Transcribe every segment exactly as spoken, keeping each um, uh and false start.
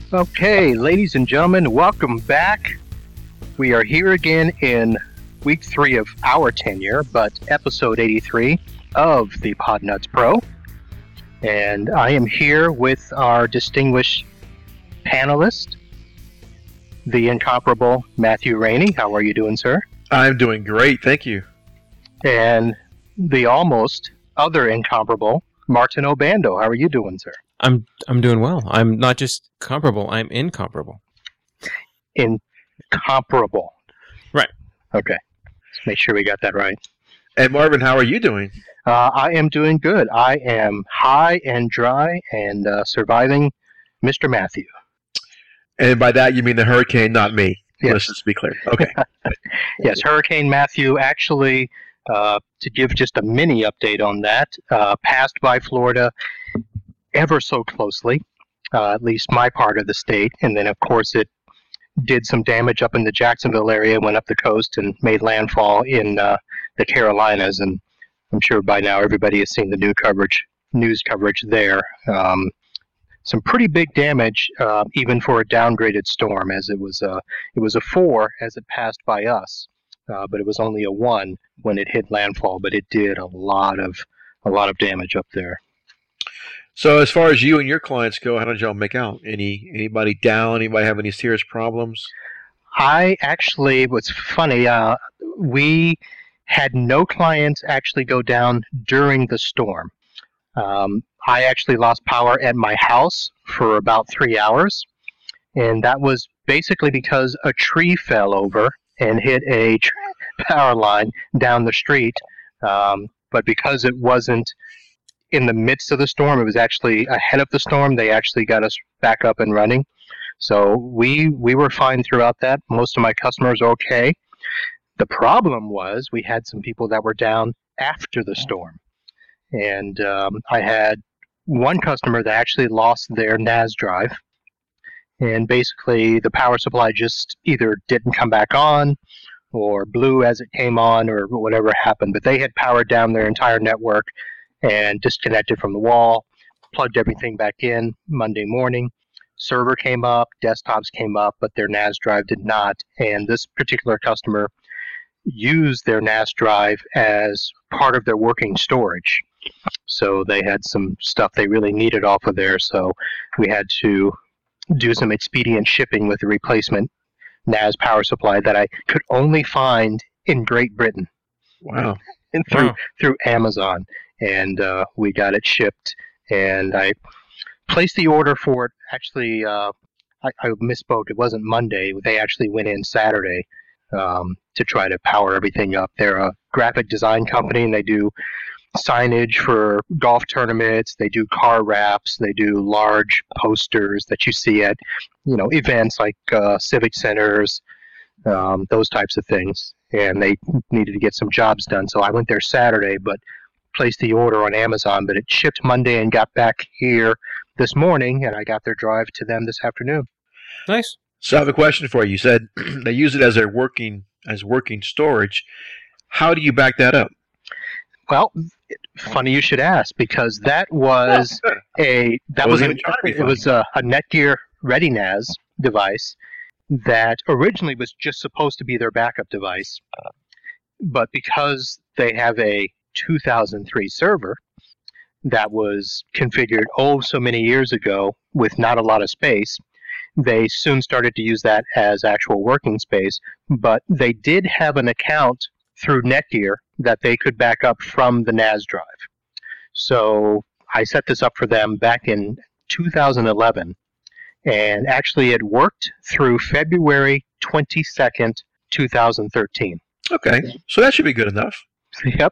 Okay, ladies and gentlemen, welcome back. We are here again in week three of our tenure, but episode eighty-three of the Podnuts Pro. And I am here with our distinguished panelist, the incomparable Matthew Rainey. How are you doing, sir? I'm doing great, thank you. And the almost other incomparable Martin Obando. How are you doing, sir? I'm I'm doing well. I'm not just comparable, I'm incomparable. Incomparable. Right. Okay. Let's make sure we got that right. And Marvin, how are you doing? Uh, I am doing good. I am high and dry and uh, surviving Mister Matthew. And by that you mean the hurricane, not me. Yes. Let's just be clear. Okay. Yes, Hurricane Matthew actually, uh, to give just a mini update on that, uh, passed by Florida ever so closely, uh, at least my part of the state. And then, of course, it did some damage up in the Jacksonville area, went up the coast, and made landfall in uh, the Carolinas. And I'm sure by now everybody has seen the new coverage, news coverage there. Um, some pretty big damage, uh, even for a downgraded storm, as it was a it was a four as it passed by us, uh, but it was only a one when it hit landfall. But it did a lot of a lot of damage up there. So as far as you and your clients go, how did y'all make out? Any anybody down? Anybody have any serious problems? I actually, what's funny, uh, we had no clients actually go down during the storm. Um, I actually lost power at my house for about three hours, and that was basically because a tree fell over and hit a tr- power line down the street. Um, but because it wasn't in the midst of the storm, it was actually ahead of the storm, they actually got us back up and running. So we we were fine throughout that. Most of my customers are okay. The problem was we had some people that were down after the storm. And um, I had one customer that actually lost their N A S drive. And basically the power supply just either didn't come back on or blew as it came on or whatever happened. But they had powered down their entire network and disconnected from the wall, plugged everything back in Monday morning. Server came up, desktops came up, but their N A S drive did not. And this particular customer used their N A S drive as part of their working storage. So they had some stuff they really needed off of there, so we had to do some expedient shipping with the replacement N A S power supply that I could only find in Great Britain. Wow. And through Wow. through Amazon. And uh, we got it shipped, and I placed the order for it. Actually, uh, I, I misspoke. It wasn't Monday. They actually went in Saturday um, to try to power everything up. They're a graphic design company, and they do signage for golf tournaments. They do car wraps. They do large posters that you see at, you know, events like uh, civic centers, um, those types of things. And they needed to get some jobs done, so I went there Saturday, but placed the order on Amazon, but it shipped Monday and got back here this morning, and I got their drive to them this afternoon. Nice. So I have a question for you. You said they use it as their working as working storage. How do you back that up? Well, funny you should ask, because that was Oh, good. a that I was wasn't a, even trying to be it was a, a Netgear Ready N A S device that originally was just supposed to be their backup device, but because they have a two thousand three server that was configured oh so many years ago with not a lot of space, they soon started to use that as actual working space. But they did have an account through Netgear that they could back up from the N A S drive. So I set this up for them back in two thousand eleven, and actually it worked through February twenty-second, two thousand thirteen. Okay. So that should be good enough. Yep.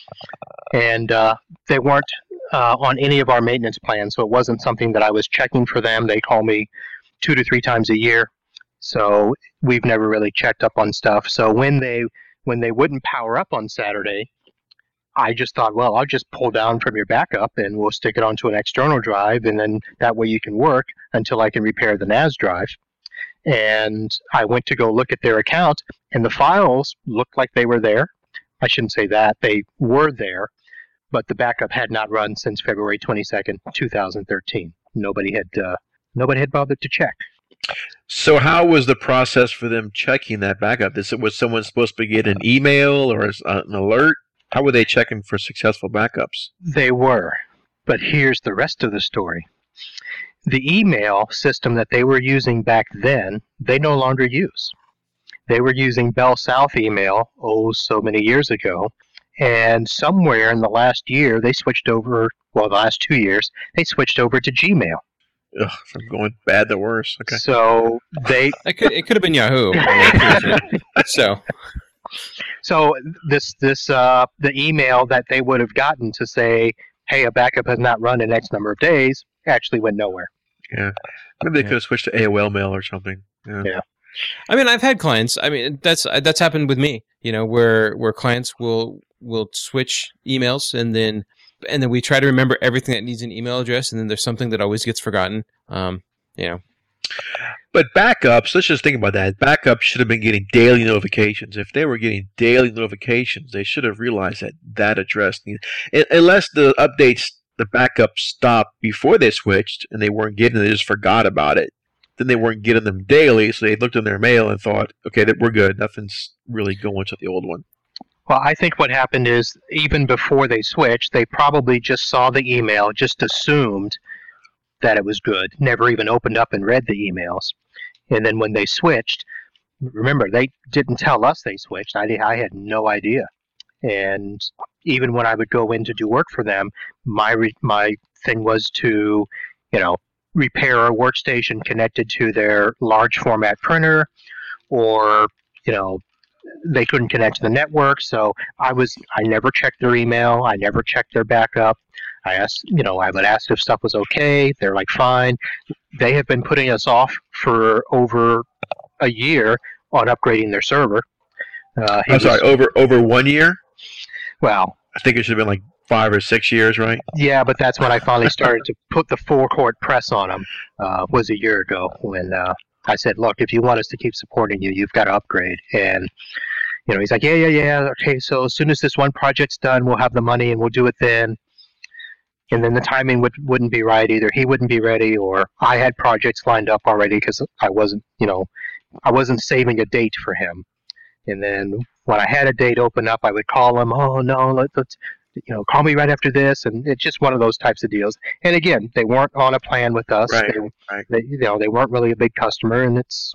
And uh, they weren't uh, on any of our maintenance plans, so it wasn't something that I was checking for them. They call me two to three times a year, so we've never really checked up on stuff. So when they when they wouldn't power up on Saturday, I just thought, well, I'll just pull down from your backup and we'll stick it onto an external drive, and then that way you can work until I can repair the N A S drive. And I went to go look at their account, and the files looked like they were there. I shouldn't say that. They were there, but the backup had not run since February twenty-second, two thousand thirteen. Nobody had uh, nobody had bothered to check. So how was the process for them checking that backup? Is it, was someone supposed to get an email or an alert? How were they checking for successful backups? They were, but here's the rest of the story. The email system that they were using back then, they no longer use. They were using Bell South email, oh, so many years ago, and somewhere in the last year, they switched over, well, the last two years, they switched over to Gmail. Ugh, from going bad to worse. Okay. So they... It could, it could have been Yahoo. so... So this this uh, the email that they would have gotten to say, hey, a backup has not run in X number of days, actually went nowhere. Yeah. Maybe they Yeah. could have switched to A O L mail or something. Yeah. Yeah. I mean, I've had clients. I mean, that's that's happened with me. You know, where where clients will will switch emails, and then and then we try to remember everything that needs an email address, and then there's something that always gets forgotten. Um, you know. But backups, let's just think about that. Backups should have been getting daily notifications. If they were getting daily notifications, they should have realized that that address needed, unless the updates, the backups stopped before they switched and they weren't getting it, they just forgot about it. Then they weren't getting them daily, so they looked in their mail and thought, okay, that we're good. Nothing's really going to the old one. Well, I think what happened is even before they switched, they probably just saw the email, just assumed that it was good, never even opened up and read the emails. And then when they switched, remember, they didn't tell us they switched. I, I had no idea. And even when I would go in to do work for them, my re, my thing was to, you know, repair a workstation connected to their large format printer, or, you know, they couldn't connect to the network. So I was, I never checked their email. I never checked their backup. I asked, you know, I would ask if stuff was okay. They're like, fine. They have been putting us off for over a year on upgrading their server. Uh, I'm was, sorry, over over one year? Well, I think it should have been like five or six years, right? yeah, but that's when I finally started to put the full court press on them, uh, was a year ago when uh, I said, look, if you want us to keep supporting you, you've got to upgrade. And, you know, he's like, yeah, yeah, yeah, okay, so as soon as this one project's done, we'll have the money and we'll do it then. And then the timing would, wouldn't be right either. He wouldn't be ready, or I had projects lined up already because I wasn't, you know, I wasn't saving a date for him. And then when I had a date open up, I would call him, oh, no, let, let's, you know, call me right after this. And it's just one of those types of deals. And again, they weren't on a plan with us. Right, they, right. They, you know, they weren't really a big customer, and it's...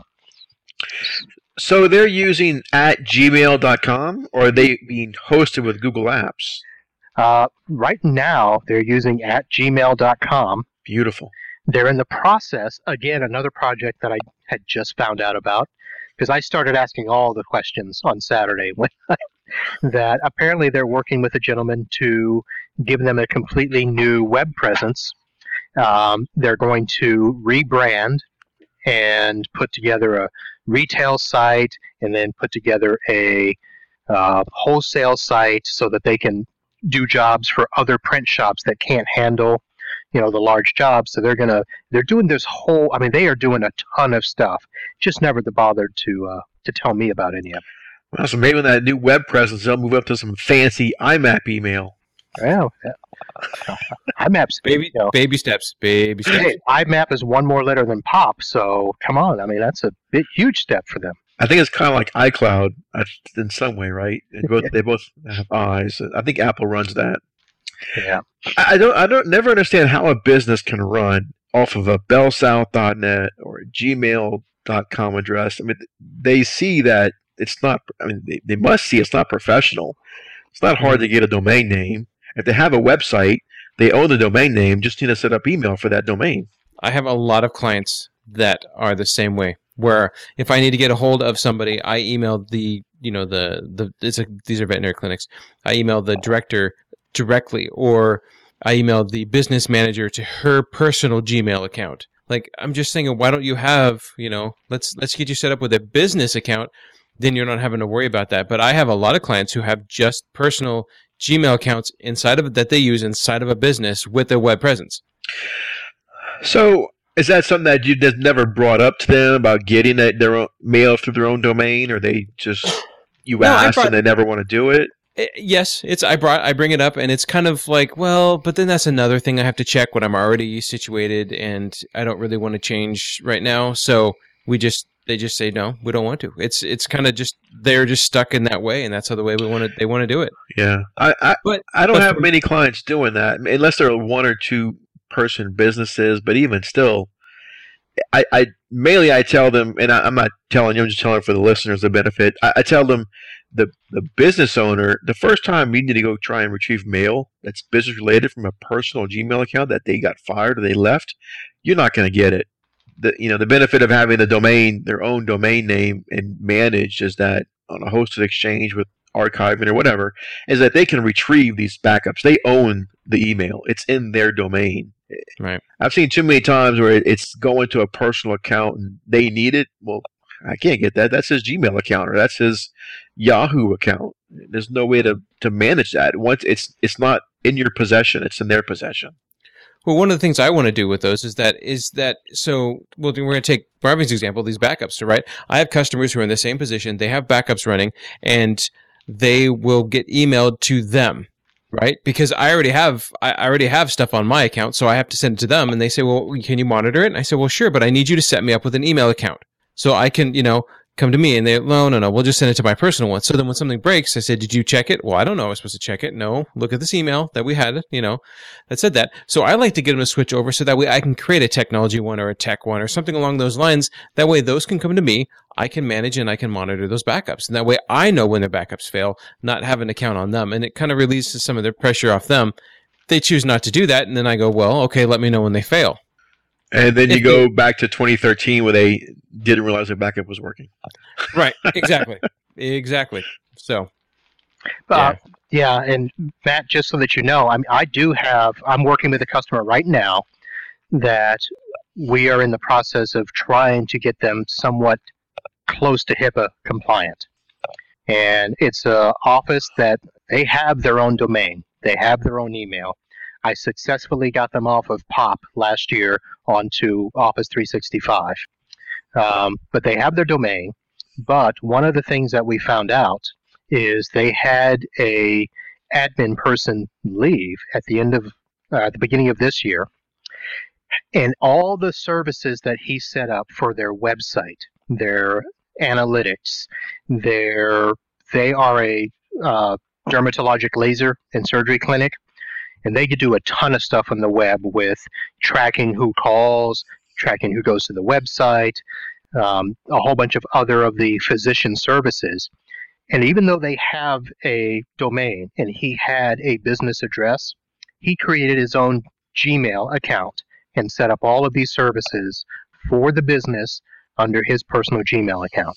So they're using at gmail dot com, or are they being hosted with Google Apps? Uh, right now, they're using at gmail dot com. Beautiful. They're in the process, again, another project that I had just found out about, because I started asking all the questions on Saturday, when that apparently they're working with a gentleman to give them a completely new web presence. Um, they're going to rebrand and put together a retail site, and then put together a uh, wholesale site so that they can do jobs for other print shops that can't handle, you know, the large jobs. So they're gonna they're doing this whole. I mean, they are doing a ton of stuff. Just never bothered to uh, to tell me about any of it. Well, so maybe with that new web presence, they'll move up to some fancy I MAP email. Yeah, yeah. I MAP's Baby, you know, baby steps, baby steps. hey, I MAP is one more letter than POP. So come on, I mean that's a big, huge step for them. I think it's kind of like iCloud uh, in some way, right? They both, they both have eyes. I think Apple runs that. Yeah. I don't. I don't. Never understand how a business can run off of a bell south dot net or a gmail dot com address. I mean, they see that it's not. I mean, they, they must see it's not professional. It's not hard to get a domain name. If they have a website, they own the domain name. Just need to set up email for that domain. I have a lot of clients that are the same way. Where if I need to get a hold of somebody, I email the you know the the it's a, these are veterinary clinics. I email the director directly, or I email the business manager to her personal Gmail account. Like, I'm just saying, why don't you have, you know, let's let's get you set up with a business account, then you're not having to worry about that. But I have a lot of clients who have just personal Gmail accounts inside of it that they use inside of a business with a web presence. So is that something that you just never brought up to them about getting a, their own mail through their own domain, or they just you No, I asked brought- and they never want to do it? It, yes, it's I brought I bring it up, and it's kind of like, well, but then that's another thing I have to check when I'm already situated, and I don't really want to change right now. So we just they just say no, we don't want to. It's it's kind of just they're just stuck in that way, and that's how the way we want to they want to do it. Yeah, I I, But I don't but have for- many clients doing that unless they're one or two person businesses. But even still, I, I mainly I tell them, and I, I'm not telling you, I'm just telling for the listeners the benefit. I, I tell them the the business owner, the first time you need to go try and retrieve mail that's business related from a personal Gmail account that they got fired or they left, you're not going to get it. The you know the benefit of having the domain, their own domain name and managed is that on a hosted exchange with archiving or whatever, is that they can retrieve these backups. They own the email. It's in their domain. Right. I've seen too many times where it's going to a personal account and they need it. Well, I can't get that. That's his Gmail account or that's his Yahoo account. There's no way to, to manage that. Once it's it's not in your possession, it's in their possession. Well, one of the things I want to do with those is that is that so. Well, we're going to take Marvin's example, these backups, right? I have customers who are in the same position. They have backups running, and they will get emailed to them, right? Because I already have I already have stuff on my account, so I have to send it to them. And they say, "Well, can you monitor it?" And I say, "Well, sure, but I need you to set me up with an email account so I can, you know." Come to me, and they, no, no, no, we'll just send it to my personal one. So then when something breaks, I said, did you check it? Well, I don't know. I was supposed to check it. No, look at this email that we had, you know, that said that. So I like to get them to switch over so that way I can create a technology one or a tech one or something along those lines. That way those can come to me. I can manage and I can monitor those backups. And that way I know when their backups fail, not have an account on them. And it kind of releases some of their pressure off them. They choose not to do that. And then I go, well, okay, let me know when they fail. And then you If go you- back to twenty thirteen where they didn't realize their backup was working. Right. Exactly. exactly. So. Uh, yeah, and Matt, just so that you know, I mean, I do have. I'm working with a customer right now that we are in the process of trying to get them somewhat close to HIPAA compliant, and it's a office that they have their own domain, they have their own email. I successfully got them off of P O P last year onto Office three sixty-five, um, but they have their domain. But one of the things that we found out is they had a admin person leave at the end of uh, at the beginning of this year, and all the services that he set up for their website, their analytics, their they are a uh, dermatologic laser and surgery clinic, and they could do a ton of stuff on the web with tracking who calls, tracking who goes to the website, um, a whole bunch of other of the physician services. And even though they have a domain and he had a business address, he created his own Gmail account and set up all of these services for the business under his personal Gmail account.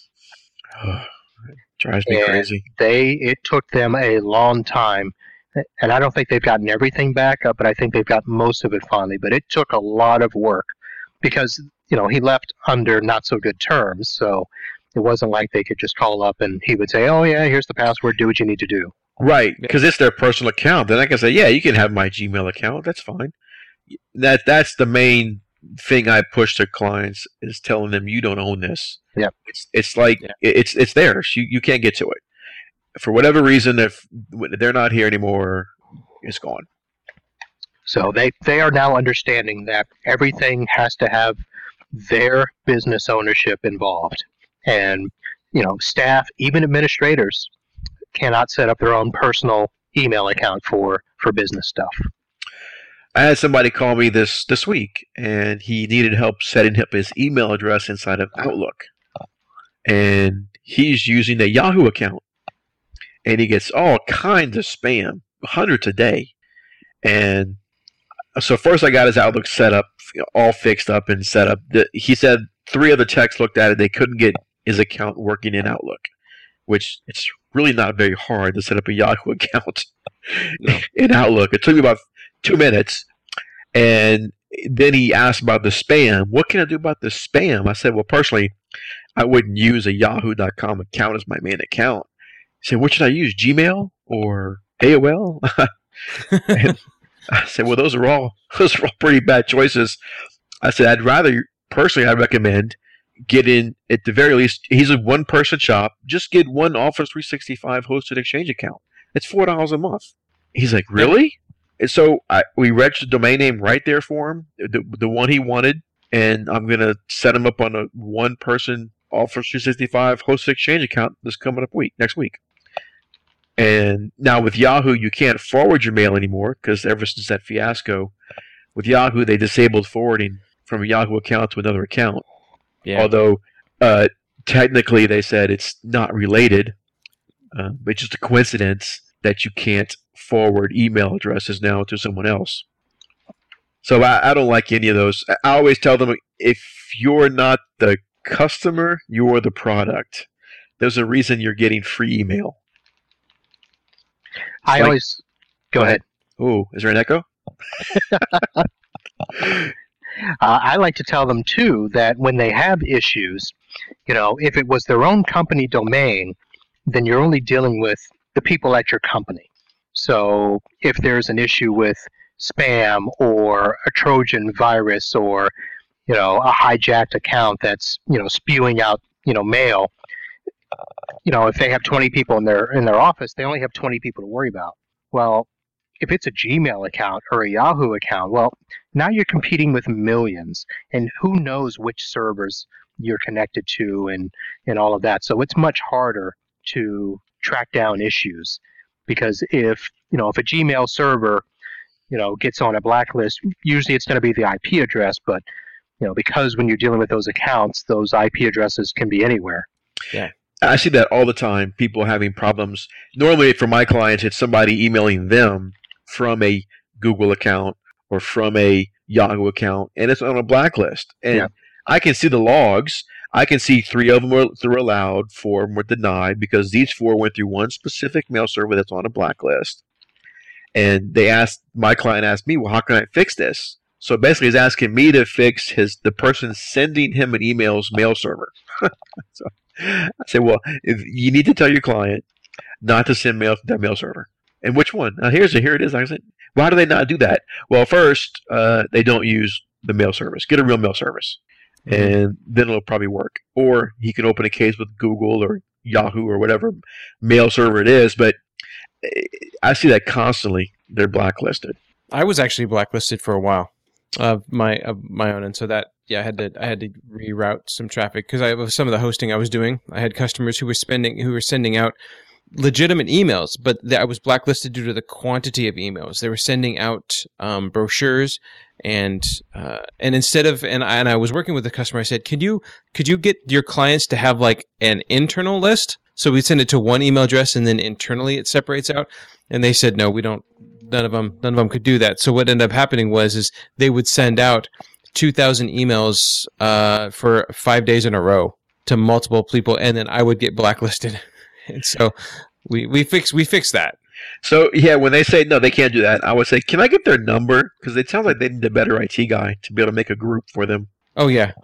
Drives me And crazy. They it took them a long time, and I don't think they've gotten everything back up, but I think they've got most of it finally. But it took a lot of work because, you know, he left under not so good terms, so it wasn't like they could just call up and he would say, "Oh yeah, here's the password. Do what you need to do." Right, because it's their personal account. Then I can say, yeah, you can have my Gmail account. That's fine. That that's the main thing I push to clients is telling them you don't own this. Yeah. It's it's like Yeah. it's it's theirs. You you can't get to it. For whatever reason, if they're not here anymore, it's gone. So they, they are now understanding that everything has to have their business ownership involved. And, you know, staff, even administrators, cannot set up their own personal email account for, for business stuff. I had somebody call me this this week, and he needed help setting up his email address inside of Outlook. And he's using a Yahoo account. And he gets all kinds of spam, hundreds a day. And so first I got his Outlook set up, all fixed up and set up. The, he said three other techs looked at it. They couldn't get his account working in Outlook, which it's really not very hard to set up a Yahoo account No. in Outlook. It took me about two minutes. And then he asked about the spam. What can I do about the spam? I said, well, personally, I wouldn't use a yahoo dot com account as my main account. He said, what should I use, Gmail or A O L? And I said, well, those are all those are all pretty bad choices. I said, I'd rather, personally, I recommend get in, at the very least, he's a one-person shop. Just get one Office three sixty-five hosted Exchange account. It's four dollars a month. He's like, really? And so I, we registered the domain name right there for him, the, the one he wanted, and I'm going to set him up on a one-person Office three sixty-five hosted Exchange account this coming up week, next week. And now with Yahoo, you can't forward your mail anymore because ever since that fiasco, with Yahoo, they disabled forwarding from a Yahoo account to another account. Yeah. Although uh, technically they said it's not related, uh, but just a coincidence that you can't forward email addresses now to someone else. So I, I don't like any of those. I always tell them, if you're not the customer, you're the product. There's a reason you're getting free email. I like, always go, go ahead. ahead. Oh, is there an echo? uh, I like to tell them too that when they have issues, you know, if it was their own company domain, then you're only dealing with the people at your company. So if there's an issue with spam or a Trojan virus or, you know, a hijacked account that's, you know, spewing out, you know, mail, you know, if they have twenty people in their in their office, they only have twenty people to worry about. Well, if it's a Gmail account or a Yahoo account, well, now you're competing with millions, and who knows which servers you're connected to and, and all of that. So it's much harder to track down issues, because if, you know, if a Gmail server, you know, gets on a blacklist, usually it's going to be the I P address, but, you know, because when you're dealing with those accounts, those I P addresses can be anywhere. Yeah. I see that all the time, people having problems. Normally for my clients, it's somebody emailing them from a Google account or from a Yahoo account, and it's on a blacklist. And yeah. I can see the logs. I can see three of them were, were allowed, four of them were denied, because these four went through one specific mail server that's on a blacklist. And they asked, my client asked me, well, how can I fix this? So basically he's asking me to fix his the person sending him an email's mail server. So I say, well, if you need to tell your client not to send mail to that mail server. And which one? Now, here's it. Here it is. I said, why do they not do that? Well, first, uh, they don't use the mail service. Get a real mail service, mm-hmm. and then it'll probably work. Or he can open a case with Google or Yahoo or whatever mail server it is. But I see that constantly. They're blacklisted. I was actually blacklisted for a while of my of my own, and so that yeah, I had to I had to reroute some traffic because I of some of the hosting I was doing. I had customers who were spending who were sending out legitimate emails, but I was blacklisted due to the quantity of emails. They were sending out um, brochures, and uh, and instead of and I, and I was working with the customer. I said, "Could you could you get your clients to have like an internal list?" So we send it to one email address, and then internally it separates out. And they said, "No, we don't. None of them. None of them could do that." So what ended up happening was is they would send out two thousand emails uh, for five days in a row to multiple people, and then I would get blacklisted. And so we we fix we fixed that. So yeah, when they say no, they can't do that, I would say, can I get their number? Because it sounds like they need a better I T guy to be able to make a group for them. Oh yeah.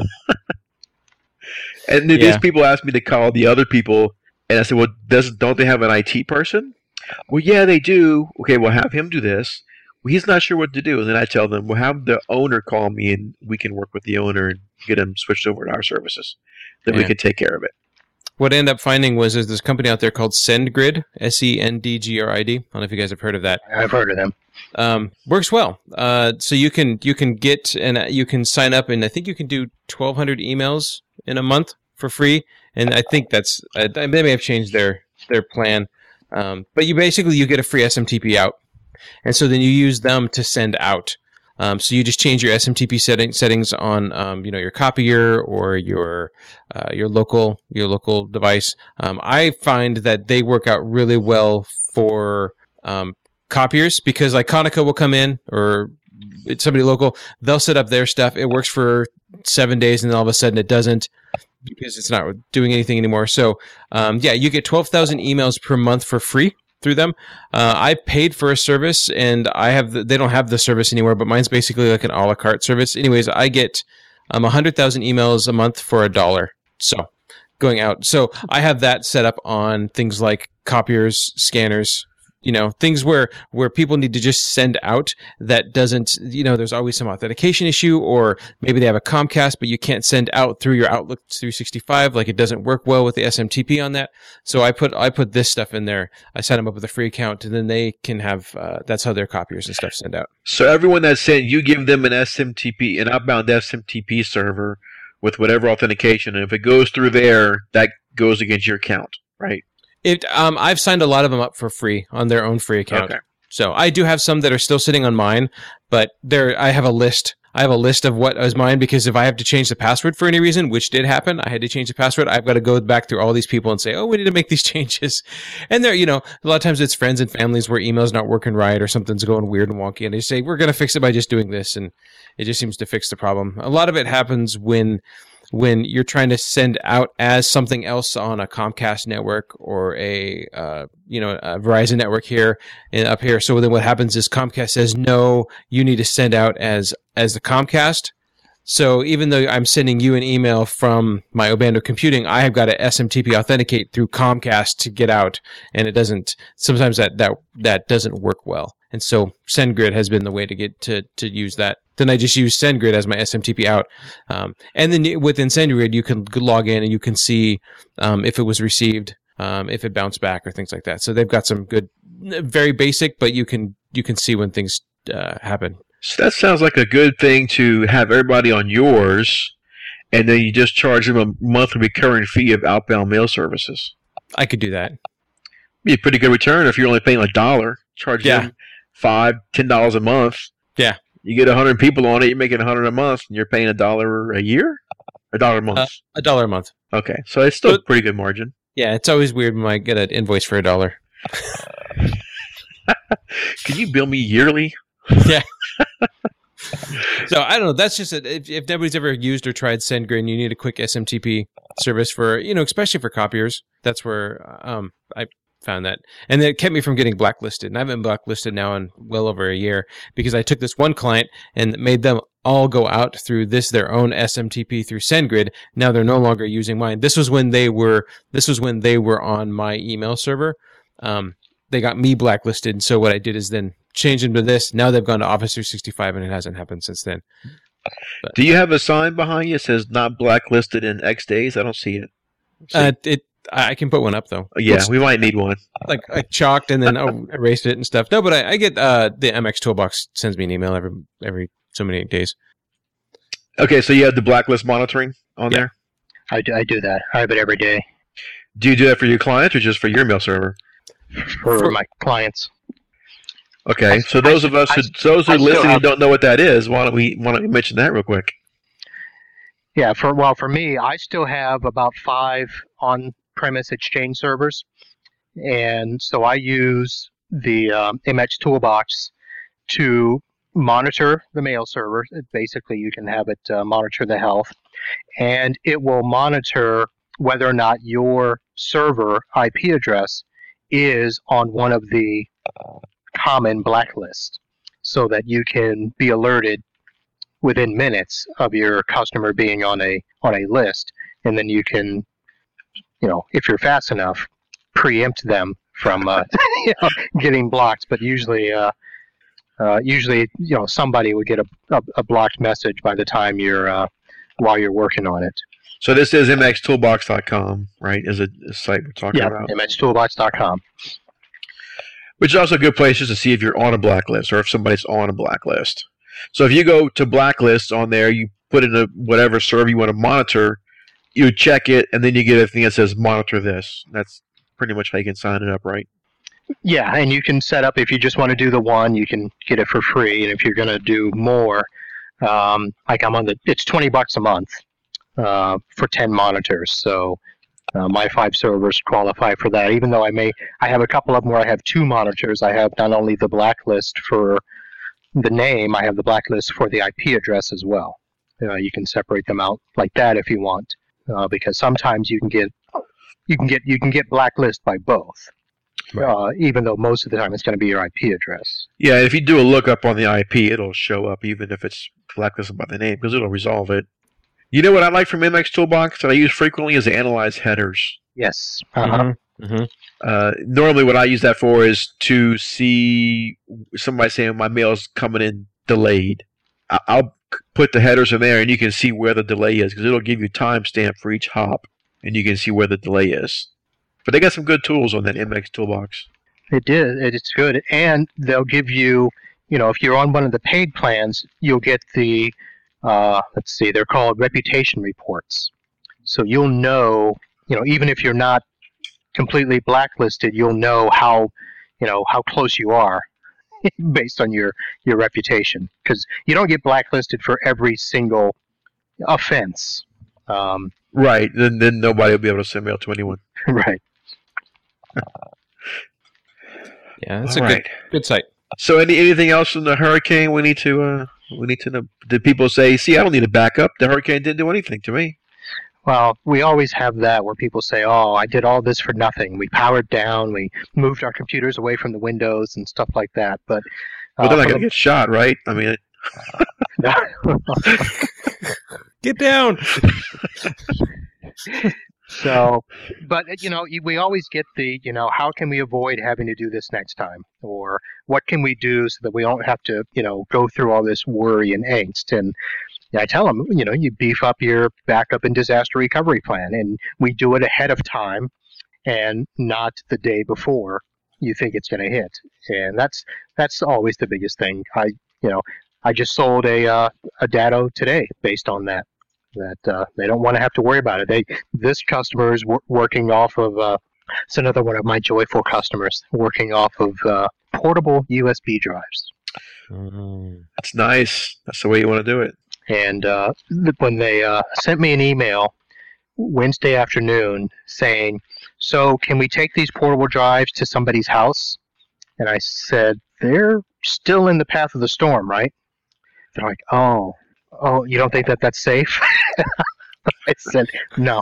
And yeah. These people asked me to call the other people, and I said, well, doesn't don't they have an I T person? Well, yeah, they do. Okay, well, have him do this. Well, he's not sure what to do. And then I tell them, well, have the owner call me, and we can work with the owner and get him switched over to our services. Then yeah. we can take care of it. What I ended up finding was there's this company out there called SendGrid, S E N D G R I D. I don't know if you guys have heard of that. I've heard of them. Um, works well. Uh, so you can you can get and you can sign up, and I think you can do twelve hundred emails in a month for free. And I think that's uh, they may have changed their their plan, um, but you basically you get a free S M T P out, and so then you use them to send out. Um, so you just change your S M T P setting, settings on, um, you know, your copier or your, uh, your local, your local device. Um, I find that they work out really well for, um, copiers because like Konica will come in or it's somebody local. They'll set up their stuff. It works for seven days and then all of a sudden it doesn't because it's not doing anything anymore. So, um, yeah, you get twelve thousand emails per month for free through them. Uh, I paid for a service, and I have the, they don't have the service anymore, but mine's basically like an a la carte service. Anyways, I get um, one hundred thousand emails a month for a dollar. So going out. So I have that set up on things like copiers, scanners, You know, things where, where people need to just send out that doesn't, you know, there's always some authentication issue, or maybe they have a Comcast, but you can't send out through your Outlook three sixty-five. Like it doesn't work well with the S M T P on that. So I put, I put this stuff in there. I set them up with a free account, and then they can have, uh, that's how their copiers and stuff send out. So everyone that's sent, you give them an S M T P, an outbound S M T P server with whatever authentication. And if it goes through there, that goes against your account, right? It, um, I've signed a lot of them up for free on their own free account. Okay. So I do have some that are still sitting on mine, but there I have a list. I have a list of what is mine, because if I have to change the password for any reason, which did happen, I had to change the password. I've got to go back through all these people and say, oh, we need to make these changes. And they're, you know, a lot of times it's friends and families where email's not working right or something's going weird and wonky, and they say, we're going to fix it by just doing this. And it just seems to fix the problem. A lot of it happens when when you're trying to send out as something else on a Comcast network or a uh, you know a Verizon network here and up here. So then what happens is Comcast says, no, you need to send out as as the Comcast. So even though I'm sending you an email from my Obando Computing, I have got to S M T P authenticate through Comcast to get out, and it doesn't. Sometimes that that that doesn't work well. And so SendGrid has been the way to get to to use that. Then I just use SendGrid as my S M T P out. Um, and then within SendGrid, you can log in and you can see um, if it was received, um, if it bounced back or things like that. So they've got some good, very basic, but you can you can see when things uh, happen. So that sounds like a good thing to have everybody on yours, and then you just charge them a monthly recurring fee of outbound mail services. I could do that. Be a pretty good return if you're only paying a dollar. Charge Yeah. them five, ten dollars a month. Yeah. You get a hundred people on it, you're making a hundred a month, and you're paying a dollar a year, a dollar a month. Uh, a dollar a month. Okay, so it's still But- a pretty good margin. Yeah, it's always weird when I get an invoice for a dollar. Can you bill me yearly? Yeah. So I don't know. That's just a, if, if nobody's ever used or tried SendGrid, and you need a quick S M T P service for, you know, especially for copiers. That's where um, I found that, and it kept me from getting blacklisted. And I've been blacklisted now in well over a year because I took this one client and made them all go out through this their own S M T P through SendGrid. Now they're no longer using mine. This was when they were. This was when they were on my email server. Um, they got me blacklisted. So what I did is then change them to this. Now they've gone to Office three sixty-five, and it hasn't happened since then. But, Do you have a sign behind you that says not blacklisted in X days? I don't see it. See uh, it? it I can put one up though. Yeah, Looks we might need one. like I chalked and then oh, erased it and stuff. No, but I, I get uh, the M X Toolbox sends me an email every every so many days. Okay, so you have the blacklist monitoring on Yeah. there? I do, I do that. I have it every day Do you do that for your clients or just for your mail server? for, For- my clients. Okay, I- so those I- of us who, I- those who I are still listening have- and don't know what that is, why don't we why don't we mention that real quick? Yeah, for well, for me, I still have about five on-premise Exchange servers, and so I use the um, M X Toolbox to monitor the mail server. It- basically, you can have it uh, monitor the health, and it will monitor whether or not your server I P address is on one of the common blacklists, so that you can be alerted within minutes of your customer being on a on a list, and then you can, you know, if you're fast enough, preempt them from uh, you know, getting blocked. But usually, uh, uh, usually, you know, somebody would get a, a, a blocked message by the time you're uh, while you're working on it. So this is M X Toolbox dot com, right? Is a, a site we're talking Yeah, about. M X Toolbox dot com. Which is also a good place just to see if you're on a blacklist or if somebody's on a blacklist. So if you go to blacklists on there, you put in a whatever server you want to monitor, you check it, and then you get a thing that says monitor this. That's pretty much how you can sign it up, right? Yeah, and you can set up, if you just want to do the one, you can get it for free, and if you're going to do more, um, like I'm on the, it's twenty bucks a month uh, for ten monitors. So uh, my five servers qualify for that. Even though I may, I have a couple of them where I have two monitors. I have not only the blacklist for the name, I have the blacklist for the I P address as well. Uh, you can separate them out like that if you want, uh, because sometimes you can get, you can get, you can get blacklist by both. Right. Uh, even though most of the time it's going to be your I P address. Yeah, if you do a lookup on the I P, it'll show up even if it's blacklisted by the name because it'll resolve it. You know what I like from M X Toolbox that I use frequently is to analyze headers. Yes. Uh-huh. Mhm. Mm-hmm. Uh, normally, what I use that for is to see somebody saying my mail's coming in delayed. I- I'll put the headers in there, and you can see where the delay is because it'll give you timestamp for each hop, and you can see where the delay is. But they got some good tools on that M X Toolbox. It did. It's good, and they'll give you, you know, if you're on one of the paid plans, you'll get the, uh, let's see, they're called reputation reports. So you'll know, you know, even if you're not completely blacklisted, you'll know how, you know, how close you are based on your your reputation, because you don't get blacklisted for every single offense. Um, Right. Then then nobody will be able to send mail to anyone. right. Yeah, that's All a right. good good site. So any anything else from the hurricane we need to uh, we need to know? Did people say, "See, I don't need a backup. The hurricane didn't do anything to me." Well, we always have that where people say, "Oh, I did all this for nothing. We powered down, we moved our computers away from the windows and stuff like that." But Well, they're uh, not for going to get shot, right? I mean, the- Get down. so, but you know, you- we always get the, you know, how can we avoid having to do this next time, or what can we do so that we don't have to, you know, go through all this worry and angst. And I tell them, you know, you beef up your backup and disaster recovery plan, and we do it ahead of time and not the day before you think it's going to hit. And that's that's always the biggest thing. I, you know, I just sold a uh, a Datto today based on that. That uh, they don't want to have to worry about it. They this customer is w- working off of. Uh, it's another one of my joyful customers working off of uh, portable U S B drives. Mm. that's nice. That's the way you want to do it. And uh, th- when they uh, sent me an email Wednesday afternoon saying, "So can we take these portable drives to somebody's house?" And I said, "They're still in the path of the storm, right?" They're like, "Oh, oh, you don't think that that's safe?" I said, "No."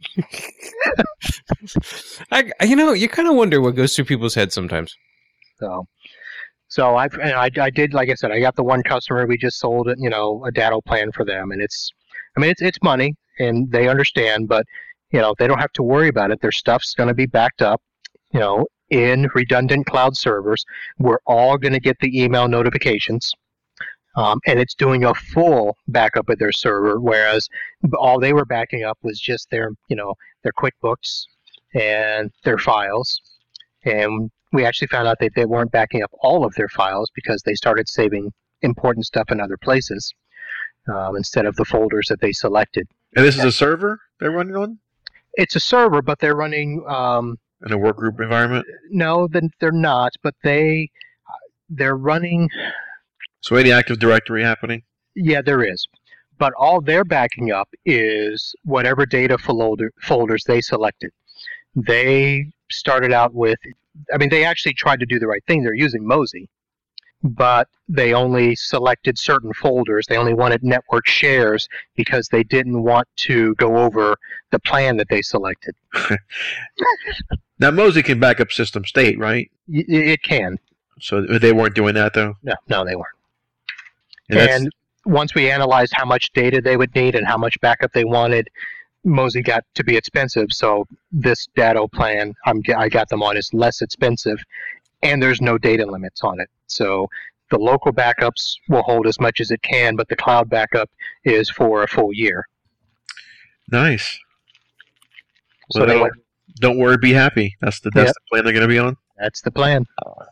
I, you know, you kind of wonder what goes through people's heads sometimes. So, so I've and I, I did, like I said, I got the one customer. We just sold it, you know, a Datto plan for them, and it's, I mean, it's it's money, and they understand, but you know, they don't have to worry about it. Their stuff's going to be backed up, you know, in redundant cloud servers. We're all going to get the email notifications, um, and it's doing a full backup of their server, whereas all they were backing up was just their, you know, their QuickBooks and their files, and we actually found out that they weren't backing up all of their files because they started saving important stuff in other places um, instead of the folders that they selected. And this is a server they're running on It's a server, but they're running. Um, in a work group environment. no, then they're not. But they they're running. So any Active Directory happening? Yeah, there is. But all they're backing up is whatever data folder, folders they selected. They started out with, I mean, they actually tried to do the right thing. They're using Mozy, but they only selected certain folders. They only wanted network shares because they didn't want to go over the plan that they selected. Now Mozy can back up system state, right? Y- It can. So they weren't doing that though. No, no, they weren't. And that's- And once we analyzed how much data they would need and how much backup they wanted, Mozy got to be expensive. So this Datto plan I'm, I got them on is less expensive, and there's no data limits on it. So the local backups will hold as much as it can, but the cloud backup is for a full year. nice. So Well, they don't- went, don't worry, be happy. That's the that's Yep. the plan they're going to be on. that's the plan.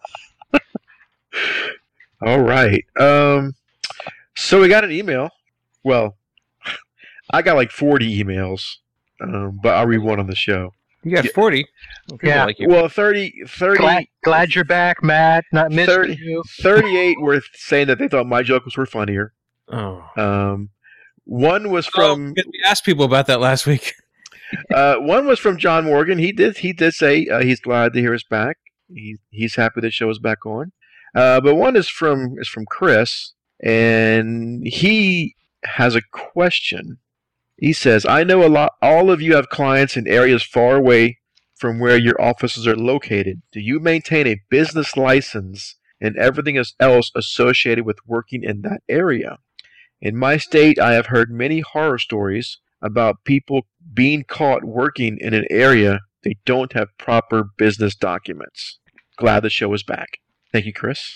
All right. Um, so we got an email. Well, I got like forty emails, um, but I'll read one on the show. You got forty. Well, people Yeah. like you. Well, thirty, thirty, Glad, glad you're back, Matt. Not missed thirty, you. thirty-eight were saying that they thought my jokes were funnier. Oh. Um, one was from Oh, we asked people about that last week. uh, one was from John Morgan. He did he did say uh, he's glad to hear us back. He, he's happy the show is back on. Uh, but one is from is from Chris, and he has a question. He says, "I know a lot. All of you have clients in areas far away from where your offices are located. Do you maintain a business license and everything else associated with working in that area? In my state, I have heard many horror stories about people being caught working in an area They don't have proper business documents. Glad the show is back. Thank you, Chris.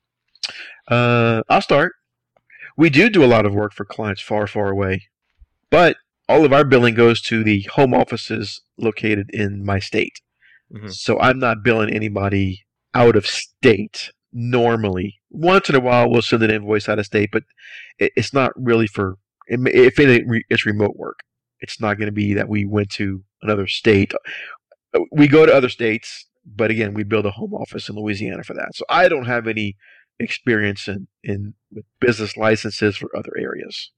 Uh, I'll start. We do do a lot of work for clients far, far away, but all of our billing goes to the home offices located in my state. Mm-hmm. So I'm not billing anybody out of state normally. Once in a while, we'll send an invoice out of state, but it's not really for, if it's remote work. It's not going to be that we went to another state. We go to other states, but again, we build a home office in Louisiana for that. So I don't have any experience in, in with business licenses for other areas.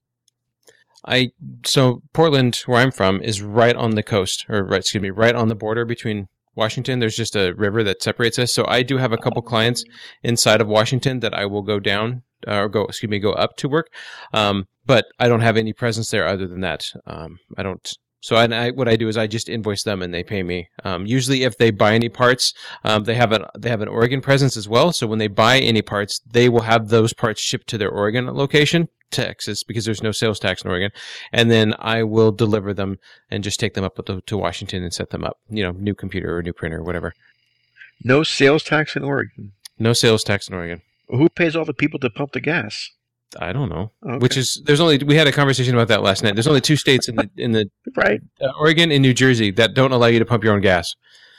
I so Portland, where I'm from, is right on the coast, or right, excuse me, right on the border between Washington. There's just a river that separates us. So I do have a couple clients inside of Washington that I will go down uh, or go, excuse me, go up to work. Um, but I don't have any presence there other than that. Um, I don't. So I, I, what I do is I just invoice them and they pay me. Um, usually, if they buy any parts, um, they have an they have an Oregon presence as well. So when they buy any parts, they will have those parts shipped to their Oregon location, Texas, because there's no sales tax in Oregon, and then I will deliver them and just take them up to, to Washington and set them up. You know, new computer or new printer or whatever. No sales tax in Oregon. No sales tax in Oregon. Well, who pays all the people to pump the gas? I don't know. Okay. Which is there's only we had a conversation about that last night. There's only two states in the in the right uh, Oregon and New Jersey that don't allow you to pump your own gas.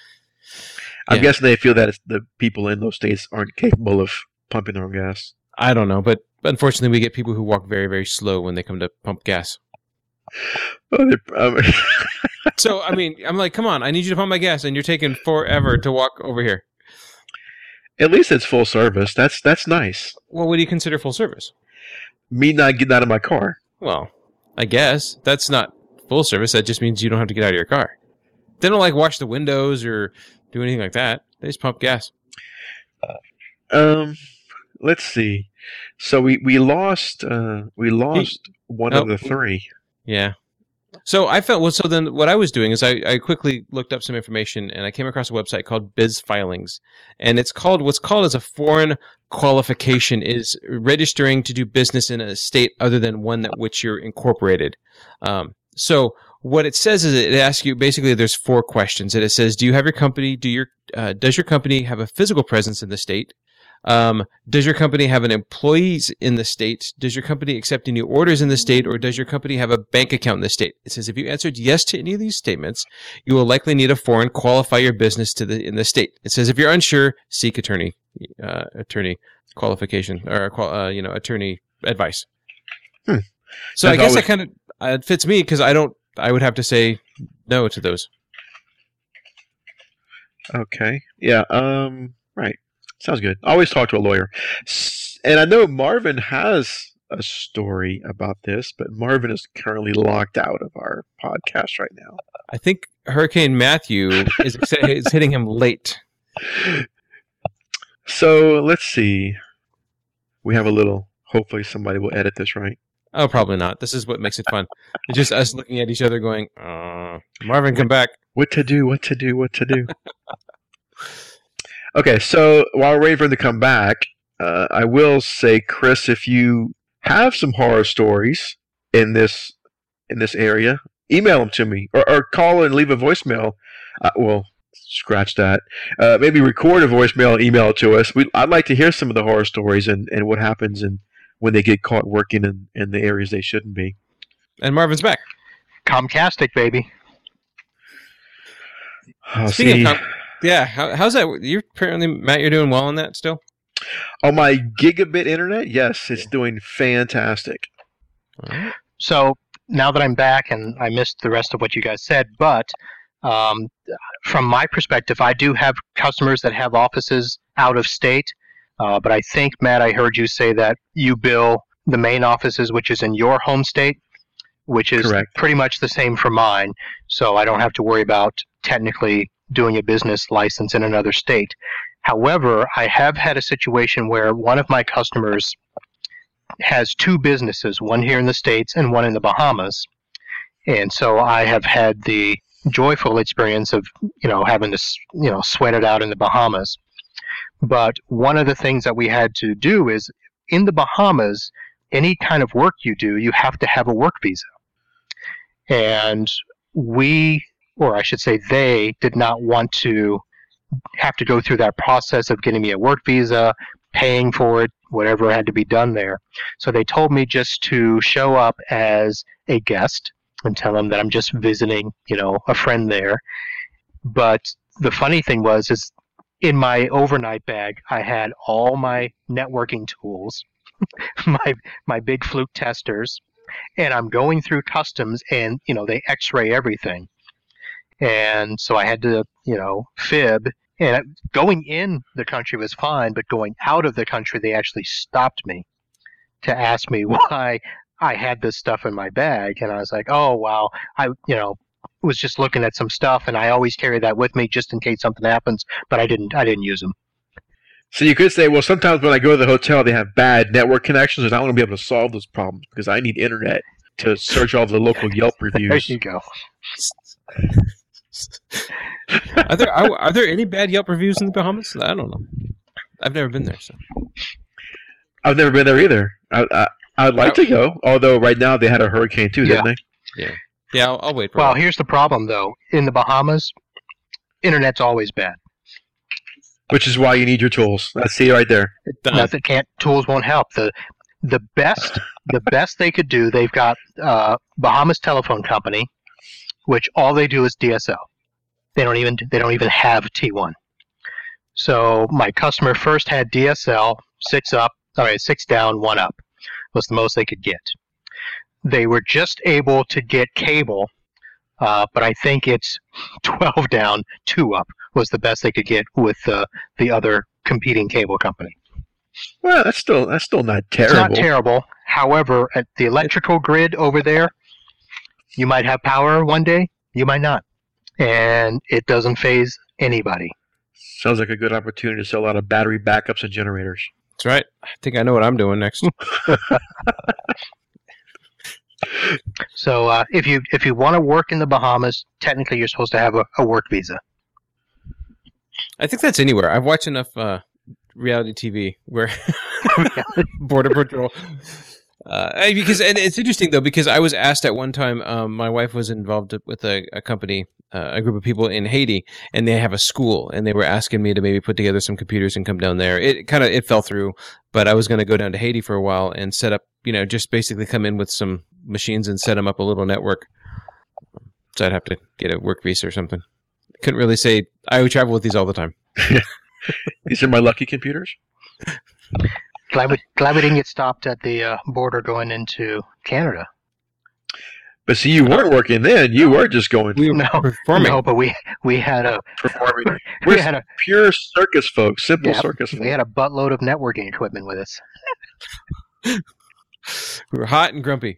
I'm yeah. guessing they feel that it's the people in those states aren't capable of pumping their own gas. I don't know, but unfortunately, we get people who walk very very slow when they come to pump gas. Oh, um, so I mean, I'm like, come on, I need you to pump my gas, and you're taking forever to walk over here. At least it's full service. That's that's nice. Well, what do you consider full service? Me not getting out of my car. Well, I guess that's not full service. That just means you don't have to get out of your car. They don't like wash the windows or do anything like that. They just pump gas. Um, let's see. So we we lost uh, we lost he, one oh, of the three. Yeah. So I felt well. So then, what I was doing is I, I quickly looked up some information, and I came across a website called Biz Filings, and it's called what's called as a foreign qualification is registering to do business in a state other than one that which you're incorporated. Um, so what it says is it asks you basically there's four questions, and it says, do you have your company? Do your uh, does your company have a physical presence in the state? Um, does your company have an employees in the state? Does your company accept any orders in the state? Or does your company have a bank account in the state? It says if you answered yes to any of these statements, you will likely need a foreign qualify your business to the in the state. It says if you're unsure, seek attorney uh, attorney qualification or uh, you know attorney advice. Hmm. So That's I guess always- that kind of uh, it fits me because I don't. I would have to say no to those. Okay. Yeah. Um. Right. Sounds good. Always talk to a lawyer. And I know Marvin has a story about this, but Marvin is currently locked out of our podcast right now. I think Hurricane Matthew is, is hitting him late. So let's see. We have a little, hopefully somebody will edit this right. Oh, probably not. This is what makes it fun. It's just us looking at each other going, uh, Marvin, come back. What to do, what to do, what to do. Okay, so while we're waiting for him to come back, uh, I will say, Chris, if you have some horror stories in this in this area, email them to me, or, or call and leave a voicemail. Uh, well, scratch that. Uh, maybe record a voicemail, and email it to us. We, I'd like to hear some of the horror stories and, and what happens and when they get caught working in, in the areas they shouldn't be. And Marvin's back. Comcastic, baby. Oh, Speaking see, of com- yeah, how, how's that? You're apparently, Matt, you're doing well on that still? on my gigabit internet, yes, it's doing fantastic. So now that I'm back, and I missed the rest of what you guys said, but um, from my perspective, I do have customers that have offices out of state. Uh, but I think, Matt, I heard you say that you bill the main offices, which is in your home state, which is Correct. Pretty much the same for mine. So I don't have to worry about technically doing a business license in another state. However, I have had a situation where one of my customers has two businesses, one here in the States and one in the Bahamas. And so I have had the joyful experience of, you know, having to, you know, sweat it out in the Bahamas. But one of the things that we had to do is in the Bahamas, any kind of work you do, you have to have a work visa. And we or I should say they did not want to have to go through that process of getting me a work visa, paying for it, whatever had to be done there. So they told me just to show up as a guest and tell them that I'm just visiting, you know, a friend there. But the funny thing was, is in my overnight bag, I had all my networking tools, my my big Fluke testers, and I'm going through customs, and you know they X-ray everything, and so I had to, you know, fib. And going in the country was fine, but going out of the country, they actually stopped me to ask me why I had this stuff in my bag, and I was like, "Oh, wow, I, you know, was just looking at some stuff, and I always carry that with me just in case something happens, but I didn't, I didn't use them." So you could say, well, sometimes when I go to the hotel, they have bad network connections, and I want to be able to solve those problems because I need internet to search all the local Yelp reviews. There you go. Are there are, are there any bad Yelp reviews in the Bahamas? I don't know. I've never been there, so I've never been there either. I, I I'd like to go, although right now they had a hurricane too, Yeah. didn't they? yeah, yeah. I'll, I'll wait for. Well, it. here's the problem, though. In the Bahamas, internet's always bad. Which is why you need your tools. That's see right there. Done. Nothing can't tools won't help. The the best the best they could do. They've got uh, Bahamas Telephone Company, which all they do is D S L. They don't even they don't even have T one. So my customer first had D S L, six up, all right, six down, one up was the most they could get. They were just able to get cable, uh, but I think it's twelve down, two up was the best they could get with uh, the other competing cable company. Well, that's still that's still not terrible. It's not terrible. However, at the electrical grid over there, you might have power one day, you might not. And it doesn't phase anybody. Sounds like a good opportunity to sell a lot of battery backups and generators. That's right. I think I know what I'm doing next. So uh, if you if you want to work in the Bahamas, technically you're supposed to have a, a work visa. I think that's anywhere. I've watched enough uh, reality T V where Border Patrol. Uh, because and it's interesting though, because I was asked at one time. Um, my wife was involved with a, a company, uh, a group of people in Haiti, and they have a school, and they were asking me to maybe put together some computers and come down there. It kind of it fell through, but I was going to go down to Haiti for a while and set up, you know, just basically come in with some machines and set them up a little network. So I'd have to get a work visa or something. Couldn't really say. I would travel with these all the time. These are my lucky computers. Glad we, glad we didn't get stopped at the uh, border going into Canada. But see, you weren't working then. You were just going We were No, performing. no, but we we had a performing. we We're had a pure circus folks, simple yeah, circus folks. we had a buttload of networking equipment with us. We were hot and grumpy.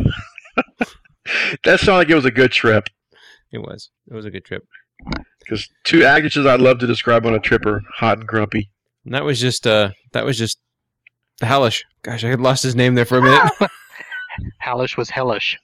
That sounded like it was a good trip. It was. It was a good trip. Because two adjectives I'd love to describe on a trip are hot and grumpy. And that was just. Uh, that was just. The Hellish. Gosh, I had lost his name there for a minute. Hellish was hellish.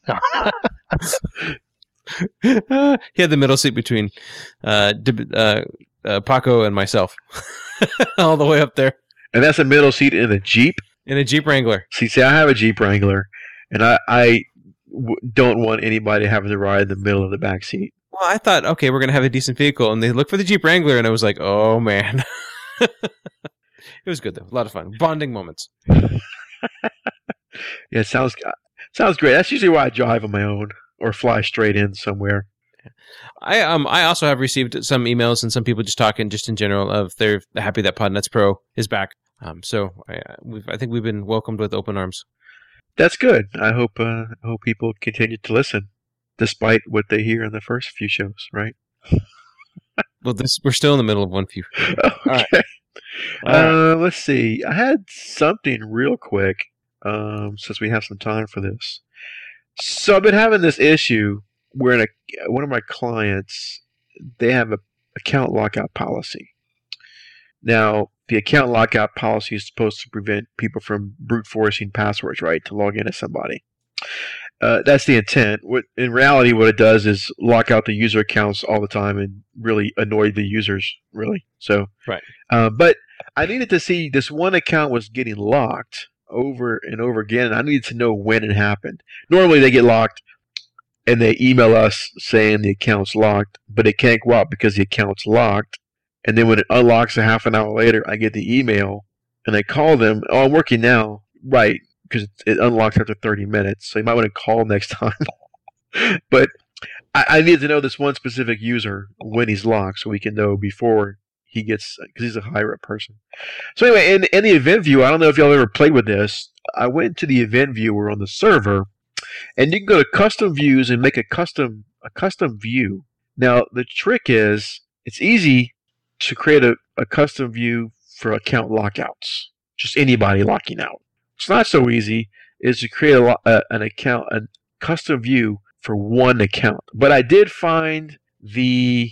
He had the middle seat between uh, Dib- uh, uh, Paco and myself, all the way up there And that's a middle seat in a Jeep. in a Jeep Wrangler. See, see, I have a Jeep Wrangler, and I, I w- don't want anybody having to ride in the middle of the back seat. Well, I thought, okay, we're gonna have a decent vehicle, and they looked for the Jeep Wrangler, and I was like, oh man. It was good though, a lot of fun, bonding moments. Yeah, it sounds sounds great. That's usually why I drive on my own or fly straight in somewhere. I um I also have received some emails and some people just talking just in general of they're happy that Podnuts Pro is back. Um, so I we've, I think we've been welcomed with open arms. That's good. I hope uh, I hope people continue to listen, despite what they hear in the first few shows. Right? Well, this we're still in the middle of one few. Okay. right. Uh, let's see. I had something real quick. Um, since we have some time for this, so I've been having this issue where in a, one of my clients, they have a account lockout policy. Now, the account lockout policy is supposed to prevent people from brute forcing passwords, right, to log into somebody. Uh, that's the intent. What, in reality, what it does is lock out the user accounts all the time and really annoy the users, really. So, Right. Uh, but I needed to see this one account was getting locked over and over again, and I needed to know when it happened. Normally, they get locked and they email us saying the account's locked, but it can't go out because the account's locked. And then when it unlocks a half an hour later, I get the email, and I call them. Oh, I'm working now. Right, because it unlocks after thirty minutes. So you might want to call next time. But I, I need to know this one specific user when he's locked so we can know before he gets, because he's a higher up person. So anyway, in, in the event viewer, I don't know if y'all ever played with this. I went to the event viewer on the server, and you can go to custom views and make a custom a custom view. Now the trick is it's easy to create a, a custom view for account lockouts. Just anybody locking out. It's not so easy is to create a, a, an account, a custom view for one account. But I did find the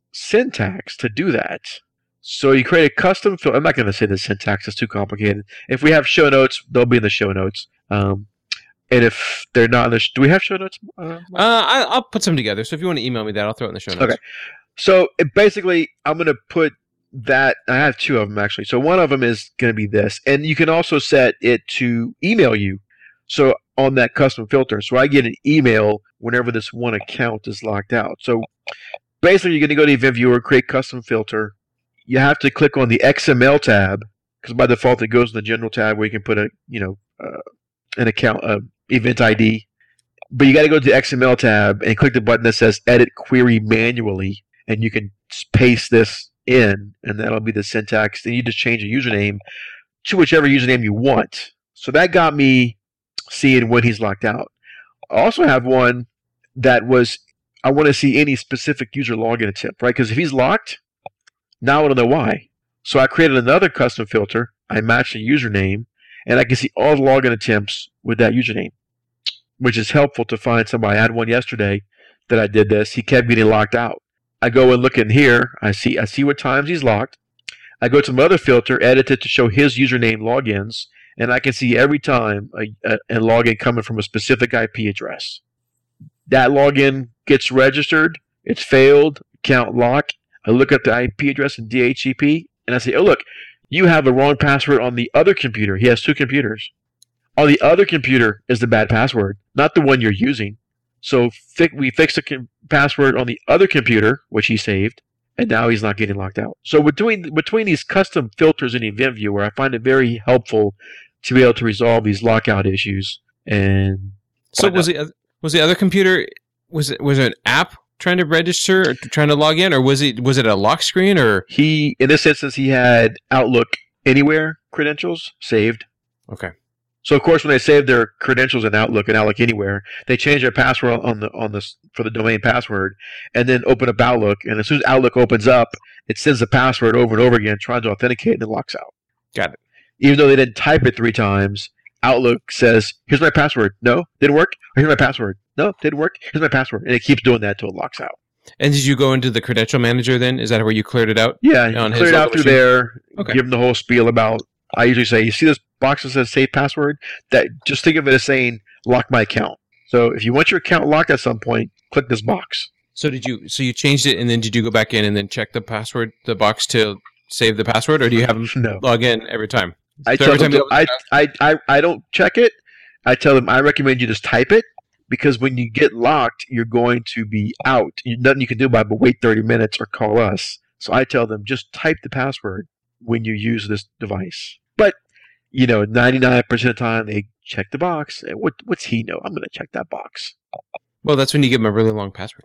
syntax to do that. So you create a custom filter. I'm not going to say the syntax is too complicated. If we have show notes, they'll be in the show notes. Um, and if they're not in the, sh- do we have show notes? Uh, uh, I, I'll put some together. So if you want to email me that, I'll throw it in the show notes. Okay. So it basically, I'm going to put that. I have two of them actually. So one of them is going to be this, and you can also set it to email you. So on that custom filter, so I get an email whenever this one account is locked out. So basically, you're going to go to Event Viewer, create custom filter. You have to click on the X M L tab because by default it goes in the General tab where you can put a you know uh, an account uh, event I D. But you got to go to the X M L tab and click the button that says Edit Query Manually, and you can paste this in, and that'll be the syntax. Then you just change a username to whichever username you want. So that got me seeing when he's locked out. I also have one that was, I want to see any specific user login attempt, right? Because if he's locked, now I want to know why. So I created another custom filter. I matched a username, and I can see all the login attempts with that username, which is helpful to find somebody. I had one yesterday that I did this. He kept getting locked out. I go and look in here. I see I see what times he's locked. I go to my other filter, edit it to show his username logins, and I can see every time a, a, a login coming from a specific I P address. That login gets registered. It's failed. Account lock. I look up the I P address in D H C P, and I say, oh, look, you have the wrong password on the other computer. He has two computers. On the other computer is the bad password, not the one you're using. So fi- we fixed the com- password on the other computer, which he saved, and now he's not getting locked out. So between between these custom filters in Event Viewer, I find it very helpful to be able to resolve these lockout issues. And so was the was the other computer was it was it an app trying to register or trying to log in, or was it was it a lock screen? Or he in this instance he had Outlook Anywhere credentials saved. Okay. So of course, when they save their credentials in Outlook and Outlook Anywhere, they change their password on the on the for the domain password, and then open up Outlook. And as soon as Outlook opens up, it sends the password over and over again, trying to authenticate, and it locks out. Got it. Even though they didn't type it three times, Outlook says, "Here's my password." No, didn't work. Here's my password. No, didn't work. Here's my password, and it keeps doing that until it locks out. And did you go into the credential manager then? Is that where you cleared it out? Yeah, on cleared it out through machine? There. Okay. Give them the whole spiel about. I usually say, you see this box that says save password? That just think of it as saying lock my account. So if you want your account locked at some point, click this box. So did you? So you changed it, and then did you go back in and then check the password, the box to save the password, or do you have them no. log in every time? I so tell every them time to, I, I, I, I don't check it. I tell them I recommend you just type it, because when you get locked, you're going to be out. You, nothing you can do about it but wait thirty minutes or call us. So I tell them just type the password when you use this device. But, you know, ninety-nine percent of the time they check the box. What, what's he know? I'm going to check that box. Well, that's when you give them a really long password.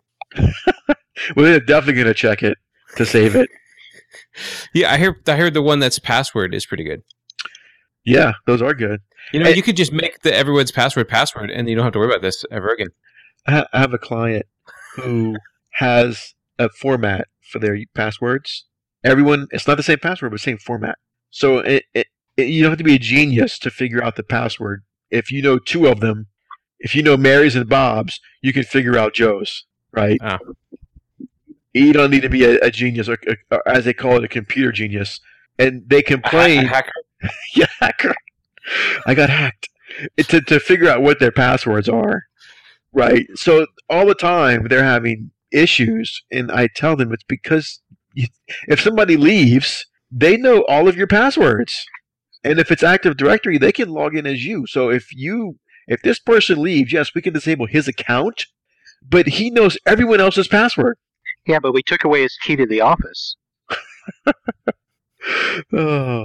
Well, they're definitely going to check it to save it. Yeah, I heard I heard the one that's password is pretty good. Yeah, those are good. You know, and, you could just make the everyone's password password, and you don't have to worry about this ever again. I have a client who has a format for their passwords. Everyone, it's not the same password, but the same format. So it, it, it, you don't have to be a genius to figure out the password. If you know two of them, if you know Mary's and Bob's, you can figure out Joe's, right? Ah. You don't need to be a, a genius, or, or as they call it, a computer genius. And they complain. A hacker? Yeah, hacker. I got hacked. It, to, to figure out what their passwords are, right? So all the time they're having issues, and I tell them it's because you, if somebody leaves, they know all of your passwords. And if it's Active Directory, they can log in as you. So if you if this person leaves, yes, we can disable his account, but he knows everyone else's password. Yeah, but we took away his key to the office. Oh,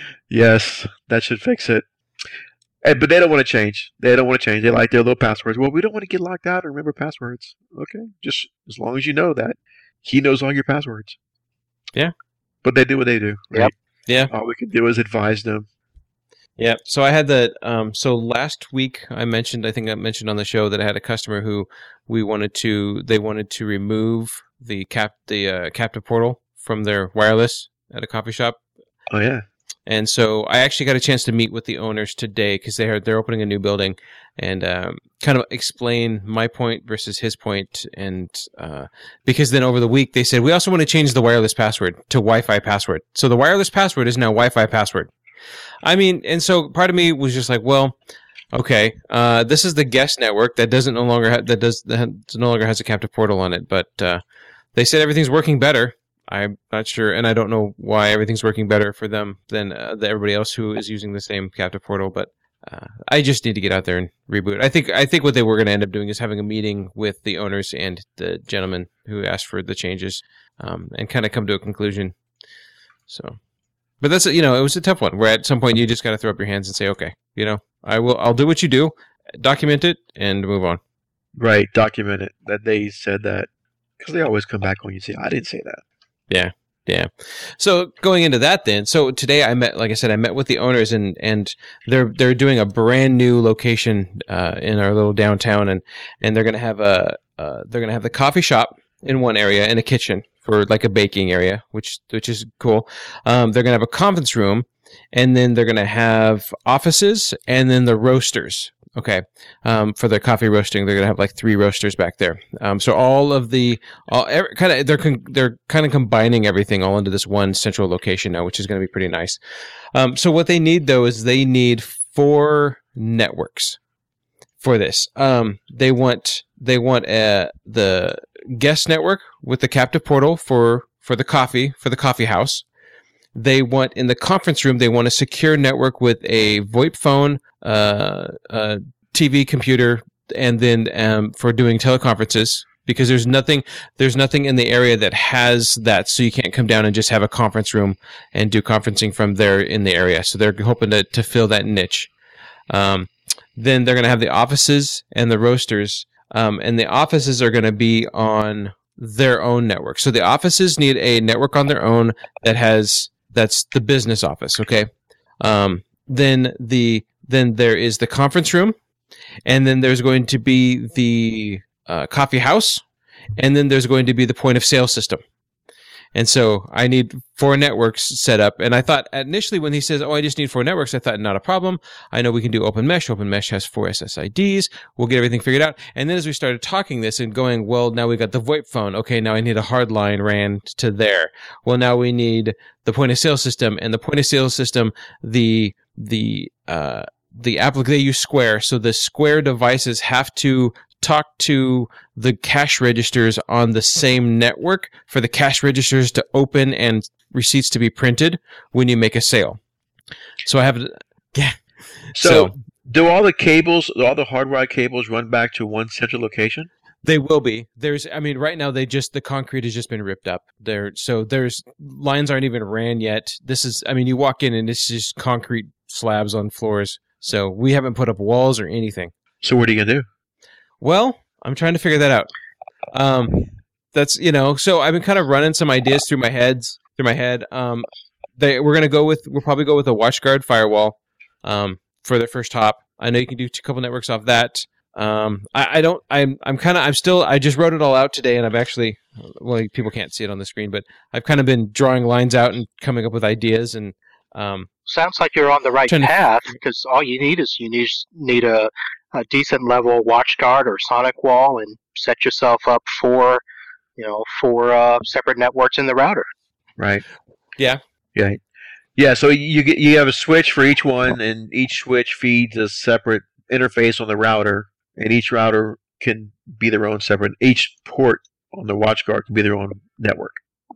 yes, that should fix it. And, but they don't want to change. They don't want to change. They like their little passwords. Well, we don't want to get locked out and remember passwords. Okay, just as long as you know that he knows all your passwords. Yeah. But they do what they do. Right? Yep. Yeah. All we can do is advise them. Yeah. So I had the um so last week I mentioned I think I mentioned on the show that I had a customer who we wanted to they wanted to remove the cap the uh, captive portal from their wireless at a coffee shop. Oh yeah. And so I actually got a chance to meet with the owners today because they're they're opening a new building and um, kind of explain my point versus his point. And uh, because then over the week they said we also want to change the wireless password to Wi-Fi password. So the wireless password is now Wi-Fi password. I mean, and so part of me was just like, well, okay, uh, this is the guest network that doesn't no longer ha- that does that no longer has a captive portal on it, but uh, they said everything's working better. I'm not sure, and I don't know why everything's working better for them than uh, the, everybody else who is using the same captive portal. But uh, I just need to get out there and reboot. I think I think what they were going to end up doing is having a meeting with the owners and the gentleman who asked for the changes, um, and kind of come to a conclusion. So, but that's you know it was a tough one. Where at some point you just got to throw up your hands and say, okay, you know, I will. I'll do what you do, document it, and move on. Right, document it that they said that because they always come back on you and say, I didn't say that. Yeah, yeah. So going into that then, so today I met, like I said, I met with the owners and, and they're they're doing a brand new location uh, in our little downtown, and, and they're gonna have a uh, they're gonna have the coffee shop in one area and a kitchen for like a baking area, which which is cool. Um, they're gonna have a conference room, and then they're gonna have offices, and then the roasters. Okay, um, for their coffee roasting, they're gonna have like three roasters back there. Um, so all of the, all kind of, they're con- they're kind of combining everything all into this one central location now, which is gonna be pretty nice. Um, so what they need though is they need four networks for this. Um, they want they want uh, the guest network with the captive portal for for the coffee for the coffee house. They want in the conference room. They want a secure network with a VoIP phone, uh, a T V, computer, and then um, for doing teleconferences. Because there's nothing, there's nothing in the area that has that, so you can't come down and just have a conference room and do conferencing from there in the area. So they're hoping to to fill that niche. Um, then they're going to have the offices and the roasters, um, and the offices are going to be on their own network. So the offices need a network on their own that has. That's the business office, okay? Um, then the then there is the conference room, and then there's going to be the uh, coffee house, and then there's going to be the point of sale system. And so I need four networks set up. And I thought initially when he says, oh, I just need four networks, I thought, not a problem. I know we can do OpenMesh. OpenMesh has four S S I Ds. We'll get everything figured out. And then as we started talking this and going, well, now we got the VoIP phone. Okay, now I need a hard line ran to there. Well, now we need the point of sale system. And the point of sale system, the, the, uh, the application, they use Square. So the Square devices have to talk to the cash registers on the same network for the cash registers to open and receipts to be printed when you make a sale. So I have, yeah. So, so do all the cables, all the hardwired cables run back to one central location? They will be. There's, I mean, right now they just, the concrete has just been ripped up there. So there's, lines aren't even ran yet. This is, I mean, you walk in and it's just concrete slabs on floors. So we haven't put up walls or anything. So what are you going to do? Well, I'm trying to figure that out. Um, that's, you know, so I've been kind of running some ideas through my heads, through my head. Um, they, we're going to go with, we'll probably go with a WatchGuard firewall, um, for the first hop. I know you can do a couple networks off that. Um, I, I don't, I'm, I'm kind of, I'm still, I just wrote it all out today and I've actually, well, people can't see it on the screen, but I've kind of been drawing lines out and coming up with ideas and, um, sounds like you're on the right path because all you need is you need, need a, a decent level WatchGuard or Sonic wall and set yourself up for, you know, for uh, separate networks in the router. Right. Yeah. Yeah. Yeah. So you get you have a switch for each one, and each switch feeds a separate interface on the router, and each router can be their own separate. Each port on the WatchGuard can be their own network.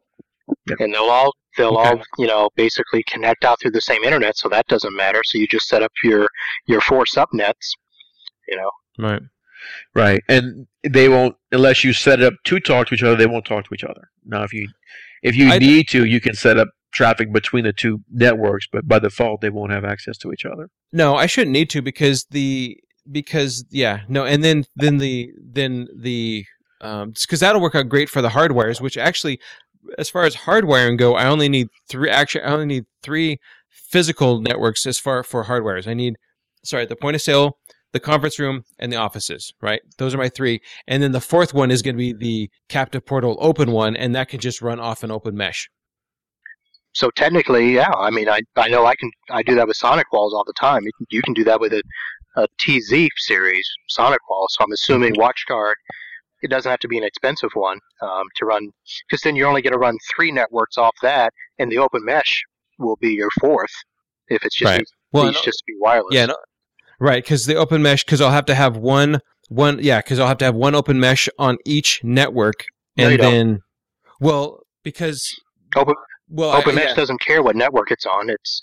Yep. And they'll all they'll okay. all you know basically connect out through the same internet, so that doesn't matter. So you just set up your your four subnets. You know, right? Right, and they won't unless you set it up to talk to each other. They won't talk to each other. Now, if you if you I'd, need to, you can set up traffic between the two networks, but by default, they won't have access to each other. No, I shouldn't need to because the because yeah no, and then then the then the um because that'll work out great for the hardwires. Which actually, as far as hardwiring go, I only need three. Actually, I only need three physical networks as far for hardwires. I need sorry the point of sale, the conference room, and the offices, right? Those are my three. And then the fourth one is going to be the captive portal open one, and that can just run off an open mesh. So technically, yeah, I mean, I, I know I can I do that with Sonic Walls all the time. You can, you can do that with a, a T Z series Sonic Wall. So I'm assuming WatchGuard, it doesn't have to be an expensive one um, to run, because then you're only going to run three networks off that, and the open mesh will be your fourth if it's just right. needs, well, needs no, just to be wireless. Yeah, no, right, because the open mesh, because I'll have to have one, one, yeah, because I'll have to have one open mesh on each network, and no, you then, don't. well, because open, well, open I, mesh yeah. doesn't care what network it's on. It's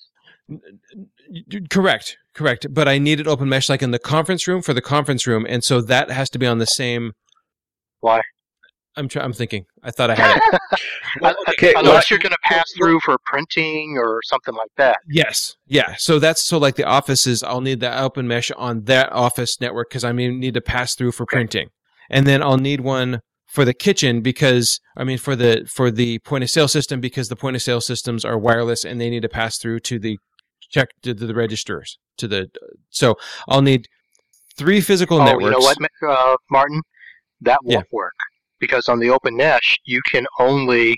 correct, correct. But I needed open mesh like in the conference room for the conference room, and so that has to be on the same. Why? I'm try- I'm thinking. I thought I had it. well, okay, unless well, you're going to pass through for printing or something like that. Yes, yeah. So that's so like the offices. I'll need the open mesh on that office network because I mean need to pass through for printing, and then I'll need one for the kitchen because I mean for the for the point of sale system because the point of sale systems are wireless and they need to pass through to the check to the registers to the. So I'll need three physical oh, networks. You know what, uh, Martin? That won't yeah. work. Because on the open mesh, you can only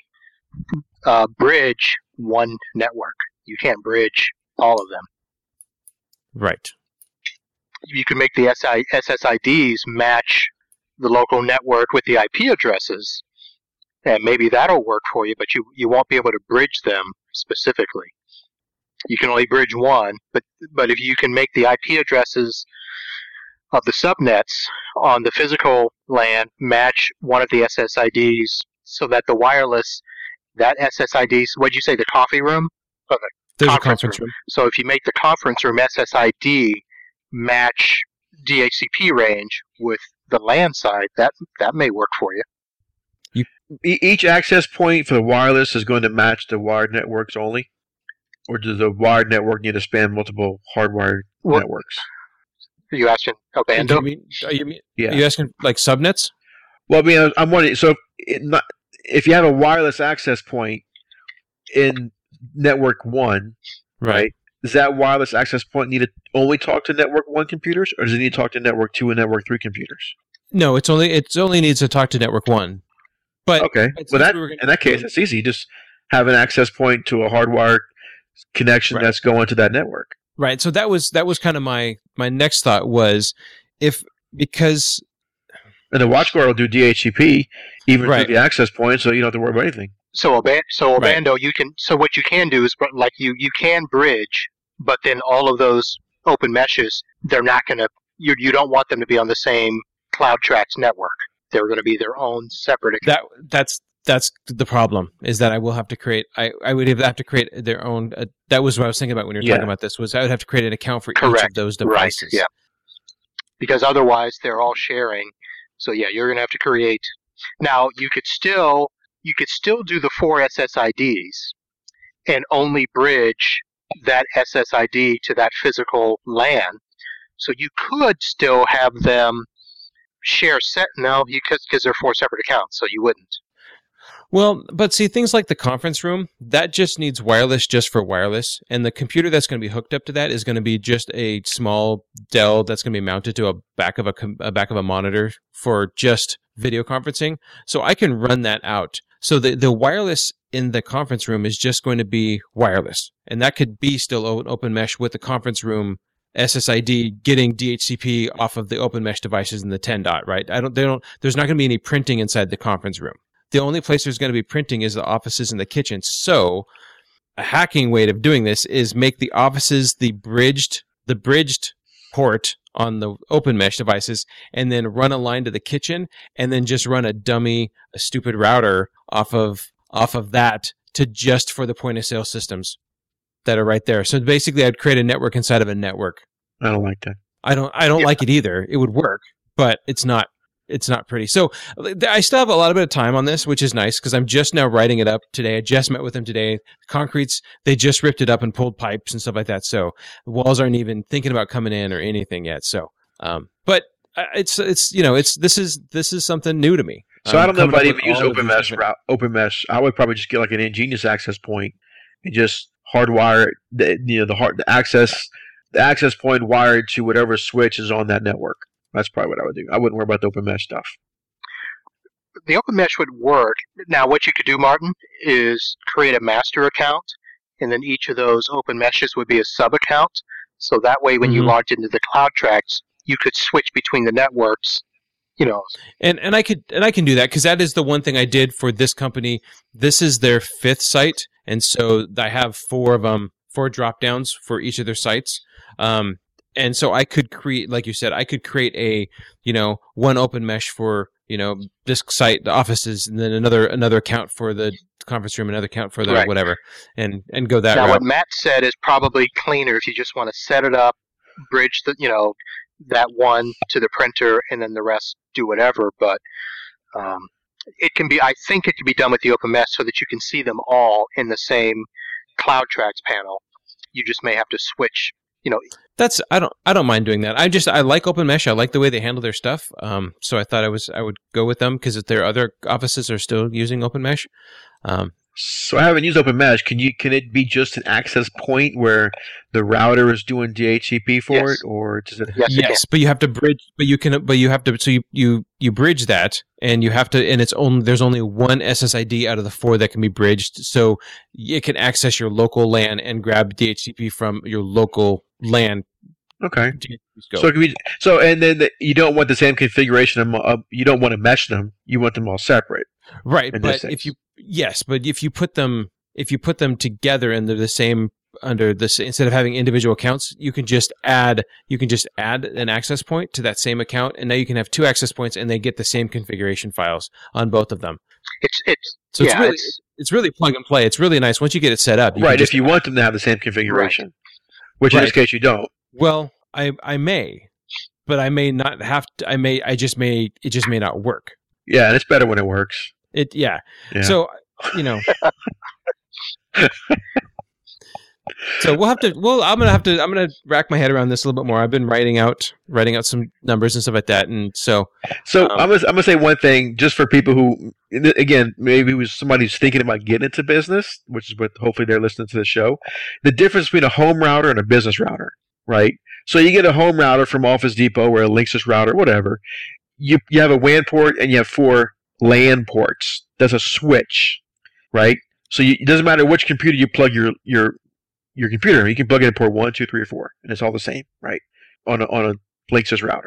uh, bridge one network. You can't bridge all of them. Right. You can make the S S I Ds match the local network with the I P addresses, and maybe that'll work for you, but you, you won't be able to bridge them specifically. You can only bridge one, but, but if you can make the I P addresses of the subnets on the physical LAN match one of the S S I Ds so that the wireless, that S S I D, what'd you say, the coffee room? Oh, the There's conference a conference room. room. So if you make the conference room S S I D match D H C P range with the LAN side, that that may work for you. you. Each access point for the wireless is going to match the wired networks only? Or does the wired network need to span multiple hardwired Well, networks? Are you asking Obando? Do you mean, are you, mean, Yeah. are you asking like subnets? Well, I mean, I'm wondering. So, if, it not, if you have a wireless access point in network one, right. right, does that wireless access point need to only talk to network one computers, or does it need to talk to network two and network three computers? No, it's only it only needs to talk to network one. But okay, well, that we in that case, it's easy. Just have an access point to a hardwired connection right. that's going to that network. Right. So that was that was kind of my my next thought was if because and the WatchGuard will do D H C P even right. through the access point, so you don't have to worry about anything. So Oban- so Obando, right. you can so what you can do is like you you can bridge, but then all of those open meshes, they're not going to you you don't want them to be on the same CloudTrax network. They're going to be their own separate account. That that's that's the problem is that I will have to create I, I would have to create their own uh, that was what I was thinking about when you were yeah. talking about this was I would have to create an account for Correct. each of those devices. Right. Yeah. Because otherwise they're all sharing. So yeah, you're going to have to create. Now you could still you could still do the four S S I Ds and only bridge that S S I D to that physical LAN. So you could still have them share set no, you could because they're four separate accounts, so you wouldn't. Well, but see, things like the conference room, that just needs wireless just for wireless. And the computer that's going to be hooked up to that is going to be just a small Dell that's going to be mounted to a back of a, a back of a monitor for just video conferencing. So I can run that out. So the, the wireless in the conference room is just going to be wireless. And that could be still an open mesh with the conference room S S I D getting D H C P off of the open mesh devices in the ten dot, right? I don't, they don't, there's not going to be any printing inside the conference room. The only place there's going to be printing is the offices in the kitchen. So a hacking way of doing this is make the offices the bridged the bridged port on the open mesh devices and then run a line to the kitchen and then just run a dummy, a stupid router off of off of that to just for the point of sale systems that are right there. So basically I'd create a network inside of a network. I don't like that. I don't I don't yeah. like it either. It would work. but it's not it's not pretty. So I still have a lot of bit of time on this, which is nice because I'm just now writing it up today. I just met with them today. Concrete's, they just ripped it up and pulled pipes and stuff like that. So the walls aren't even thinking about coming in or anything yet. So, um, but it's it's you know it's this is this is something new to me. So I'm I don't know if coming I'd up even with use all of Open these Mesh. different- Open Mesh. I would probably just get like an ingenious access point and just hardwire the you know the hard the access the access point wired to whatever switch is on that network. That's probably what I would do. I wouldn't worry about the Open Mesh stuff. The Open Mesh would work. Now, what you could do, Martin, is create a master account, and then each of those Open Meshes would be a sub-account. So that way, when you Mhm. logged into the CloudTrax, you could switch between the networks. You know, And and I could and I can do that because that is the one thing I did for this company. This is their fifth site, and so I have four of them, four drop downs for each of their sites. Um, and so I could create, like you said, I could create a you know one Open Mesh for you know this site, the offices, and then another another account for the conference room, another account for the Right. whatever, and and go that now route. what Matt said is probably cleaner if you just want to set it up, bridge the, you know, that one to the printer, and then the rest do whatever. But um, it can be, I think it can be done with the Open Mesh so that you can see them all in the same CloudTrax panel. You just may have to switch, you know. That's I don't I don't mind doing that. I just I like Open Mesh. I like the way they handle their stuff. Um, so I thought I was I would go with them because their other offices are still using Open Mesh. Um, So I haven't used Open Mesh. Can you? Can it be just an access point where the router is doing D H C P for Yes. it, or does it? Yes, it can. yes, but you have to bridge. But you can. But you have to. So you you you bridge that, and you have to. And it's only there's only one S S I D out of the four that can be bridged. So it can access your local LAN and grab D H C P from your local LAN. Okay. D H C P scope. So it can be, so and then the, you don't want the same configuration. Of, uh, you don't want to mesh them. You want them all separate. Right, in but this if sense. you yes, but if you put them if you put them together and they're the same under this instead of having individual accounts, you can just add you can just add an access point to that same account, and now you can have two access points, and they get the same configuration files on both of them. It's it's So it's yeah, really it's, it's really plug and play. It's really nice once you get it set up. You Right. can just, If you want them to have the same configuration, which in this Right. case you don't. well, I I may, but I may not have to. I may I just may it just may not work. Yeah, and it's better when it works. It yeah. Yeah. So you know. So we'll have to. Well, I'm gonna have to. I'm gonna rack my head around this a little bit more. I've been writing out, writing out some numbers and stuff like that, and so So Um, I'm gonna, I'm gonna say one thing just for people who, again, maybe it was somebody who's thinking about getting into business, which is what hopefully they're listening to the show. The difference between a home router and a business router, right? So you get a home router from Office Depot or a Linksys router, whatever. You you have a W A N port and you have four LAN ports. That's a switch, right? So you, it doesn't matter which computer you plug your your your computer in. You can plug it in port one, two, three, or four, and it's all the same, right? On a, on a Linksys router.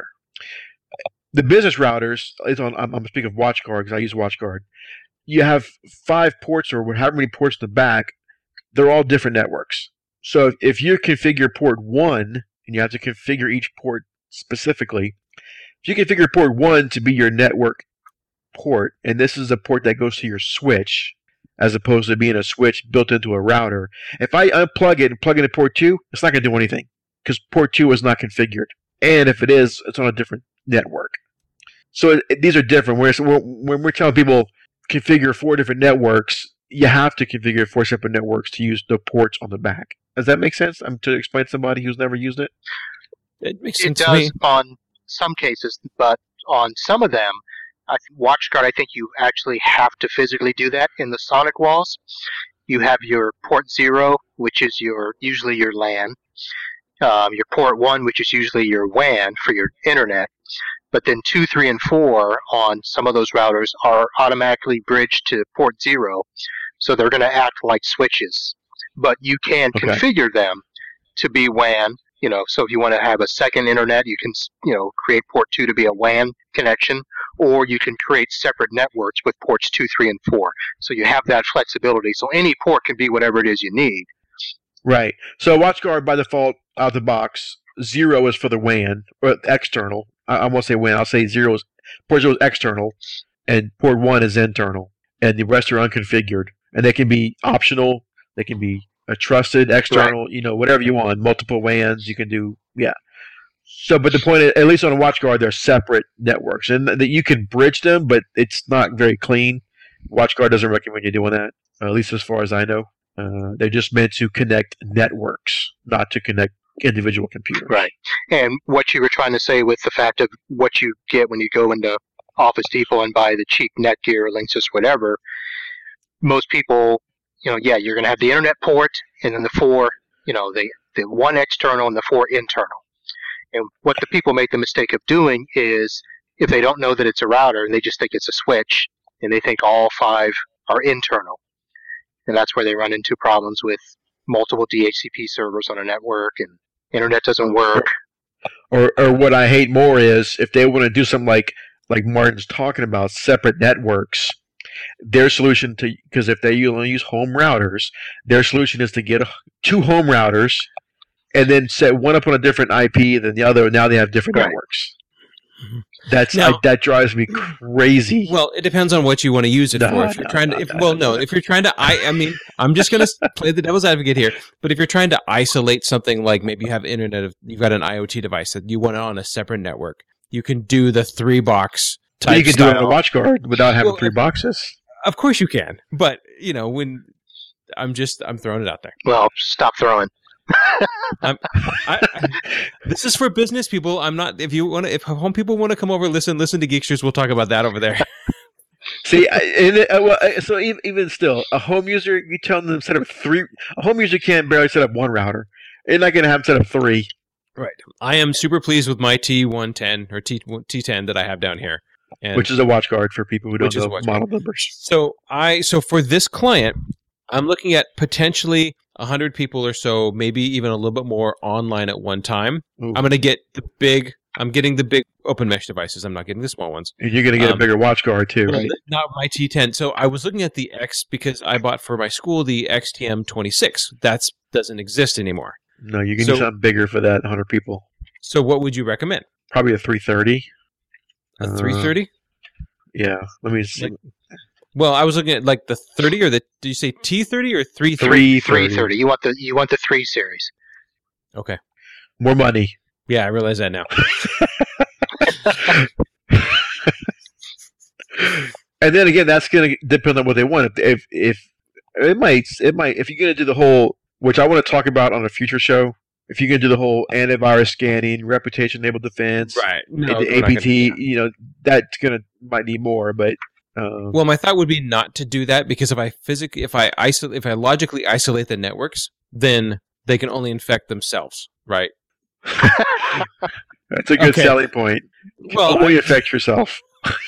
The business routers is on. I'm, I'm speaking of WatchGuard because I use WatchGuard. You have five ports or however many ports in the back. They're all different networks. So if, if you configure port one and you have to configure each port specifically, if you configure port one to be your network port, and this is a port that goes to your switch, as opposed to being a switch built into a router. If I unplug it and plug it in port two, it's not going to do anything because port two is not configured. And if it is, it's on a different network. So it, it- these are different. Whereas we're, when we're telling people configure four different networks, you have to configure four separate networks to use the ports on the back. Does that make sense? I'm to explain to somebody who's never used it. it makes it sense to me. does on some cases, but on some of them, I think WatchGuard, I think you actually have to physically do that in the Sonic walls. You have your port zero, which is your usually your LAN, um, your port one, which is usually your W A N for your internet, but then two, three, and four on some of those routers are automatically bridged to port zero, so they're going to act like switches. But you can Okay. configure them to be W A N. You know, so if you want to have a second internet, you can, you know, create port two to be a W A N connection, or you can create separate networks with ports two, three, and four. So you have that flexibility. So any port can be whatever it is you need. Right. So WatchGuard by default out the box, zero is for the W A N or external. I, I won't say W A N. I'll say zero is port zero is external, and port one is internal, and the rest are unconfigured. And they can be optional. They can be a trusted external. You know, whatever you want. Multiple W A Ns. You can do. Yeah. So, but the point is, at least on a WatchGuard, they're separate networks, and that you can bridge them, but it's not very clean. WatchGuard doesn't recommend you doing that, at least as far as I know. Uh, they're just meant to connect networks, not to connect individual computers. Right. And what you were trying to say with the fact of what you get when you go into Office Depot and buy the cheap Netgear or Linksys, whatever, most people, you know, yeah, you're going to have the internet port and then the four, you know, the, the one external and the four internal. And what the people make the mistake of doing is, if they don't know that it's a router and they just think it's a switch, and they think all five are internal. And that's where they run into problems with multiple D H C P servers on a network, and internet doesn't work. Or, or what I hate more is, if they want to do something like, like Martin's talking about, separate networks, their solution to, because if they only use home routers, their solution is to get two home routers and then set one up on a different I P than the other, and now they have different Right. networks. That's Now- I, that drives me crazy. Well, it depends on what you want to use it No, for. If you're no, trying no, to, if, no, well, no, no, if you're trying to, I, I mean, I'm just going to play the devil's advocate here. But if you're trying to isolate something, like maybe you have internet, of, you've got an IoT device that you want it on a separate network, you can do the three box But type you can do it on style. a WatchGuard without having Well, three boxes. Of course you can, but you know when I'm just I'm throwing it out there. Well, stop throwing. I, I, this is for business people. I'm not. If you want to, if home people want to come over, listen, listen to Geeksters. We'll talk about that over there. See, I, and it, uh, well, uh, so even, even still, a home user, you tell them to set up three. A home user can't barely set up one router. They're not going to have them set up three. Right. I am super pleased with my T one ten or T T10 that I have down here, and Which is a WatchGuard for people who don't Which is a know WatchGuard. model numbers. So I so for this client, I'm looking at potentially one hundred people or so, maybe even a little bit more online at one time. Ooh. I'm going to get the big. I'm getting the big open mesh devices. I'm not getting the small ones. And you're going to get Um, a bigger WatchGuard too, right? Not my T ten. So I was looking at the X because I bought for my school the X T M twenty-six. That doesn't exist anymore. No, you can So- do something bigger for that one hundred people. So what would you recommend? Probably a three thirty. A Uh, three thirty? Yeah, let me see. Like- Well, I was looking at like the thirty or the. Did you say T thirty or three thirty? three Three thirty. thirty. You want the you want the three series. Okay. More money. Yeah, I realize that now. And then again, that's going to depend on what they want. If, if if it might it might if you're going to do the whole, which I want to talk about on a future show, if you're going to do the whole antivirus scanning, reputation enabled defense, Right. No, and the we're not A P gonna T, do that. you know, that's going to might need more. But uh, Well, my thought would be not to do that because if I physically, if I isolate, if I logically isolate the networks, then they can only infect themselves, right? that's a good Okay. selling point. Well, Only affect yourself.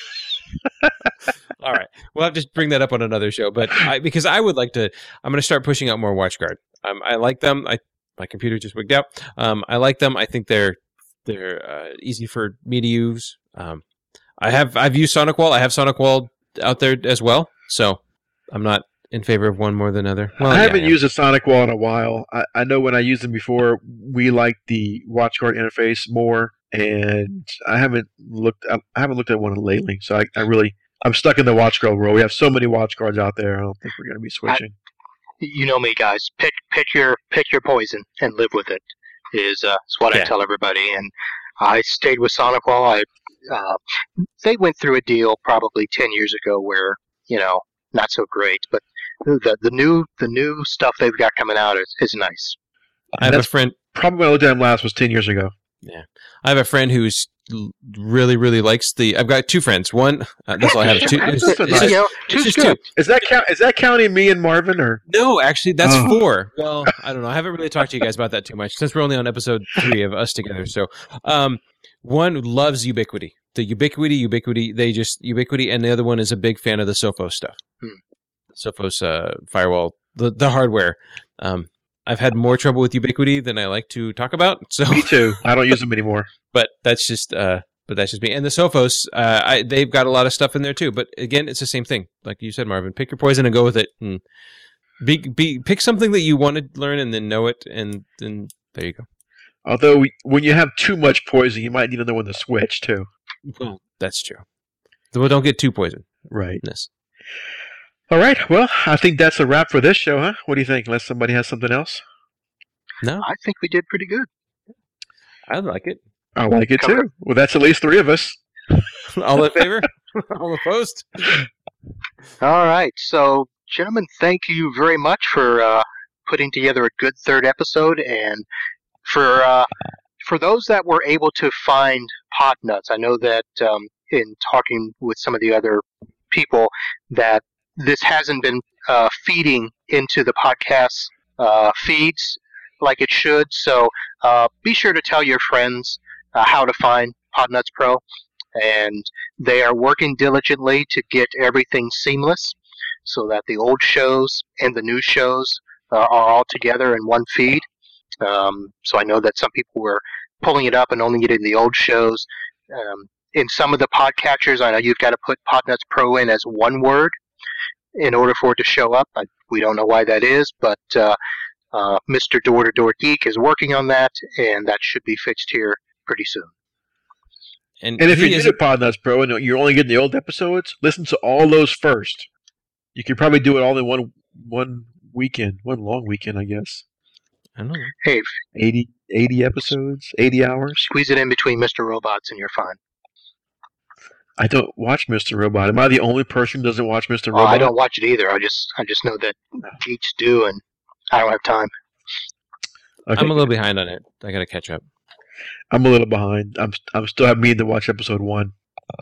all right. Well, I'll just bring that up on another show, but I, because I would like to, I'm going to start pushing out more WatchGuard. Um, I like them. I my computer just wigged out. Um, I like them. I think they're they're uh, easy for me to use. Um, I have I've used SonicWall. I have SonicWall out there as well, so I'm not in favor of one more than other. Well, I yeah, haven't am. used a SonicWall in a while. I, I know when I used them before, we liked the WatchGuard interface more, and I haven't looked. I haven't looked at one lately. So I, I really, I'm stuck in the WatchGuard world. We have so many WatchGuards out there. I don't think we're going to be switching. You know me, guys. Pick pick your pick your poison and live with it. Is uh, is what Yeah. I tell everybody. And I stayed with SonicWall. I uh, they went through a deal probably ten years ago where you know not so great, but the the new the new stuff they've got coming out is, is nice. I have a That's- friend. Probably when I looked at them last was ten years ago. I have a friend who's l- really, really likes the. I've got two friends. One, uh, that's all I have. Two. It's, That's it's nice. you just, know, it's two's just good. two. Is that count? Is that counting me and Marvin or? No, actually, that's Oh. four. Well, I don't know. I haven't really talked to you guys about that too much since we're only on episode three of us together. So, um, one loves Ubiquity, the Ubiquity, Ubiquity. They just Ubiquity, and the other one is a big fan of the Sophos stuff. Hmm. Sophos uh, firewall, the the hardware. Um, I've had more trouble with Ubiquity than I like to talk about. So, Me too. I don't use them anymore. but that's just uh, but that's just me. And the Sophos, uh, I, they've got a lot of stuff in there too. But again, it's the same thing. Like you said, Marvin, pick your poison and go with it. And be, be pick something that you want to learn and then know it, and then there you go. Although we, when you have too much poison, you might need another one to switch too. Well, that's true. Well, don't get too poisoned. Right. This. All right. Well, I think that's a wrap for this show, huh? What do you think? Unless somebody has something else. No, I think we did pretty good. I like it. I like it Come too. Well, that's at least three of us. All in favor? All opposed? All right. So, gentlemen, thank you very much for uh, putting together a good third episode. And for uh, for those that were able to find Podnuts, I know that um, in talking with some of the other people that this hasn't been uh, feeding into the podcast uh, feeds like it should. So uh, be sure to tell your friends uh, how to find Podnuts Pro. And they are working diligently to get everything seamless so that the old shows and the new shows uh, are all together in one feed. Um, so I know that some people were pulling it up and only getting the old shows. Um, in some of the podcatchers, I know you've got to put Podnuts Pro in as one word in order for it to show up. I, we don't know why that is, but uh, uh, Mister Door to Door Geek is working on that, and that should be fixed here pretty soon. And, And if he you're is- new to Podnuts Pro and you're only getting the old episodes, listen to all those first. You could probably do it all in one one weekend, one long weekend, I guess. I don't know. Hey, if eighty, eighty episodes, eighty hours. squeeze it in between Mister Robots and you're fine. I don't watch Mister Robot. Am I the only person who doesn't watch Mister Oh, Robot? I don't watch it either. I just I just know that geeks do, and I don't have time. Okay. I'm a little behind on it. I got to catch up. I'm a little behind. I'm I'm still have meaning to watch episode one.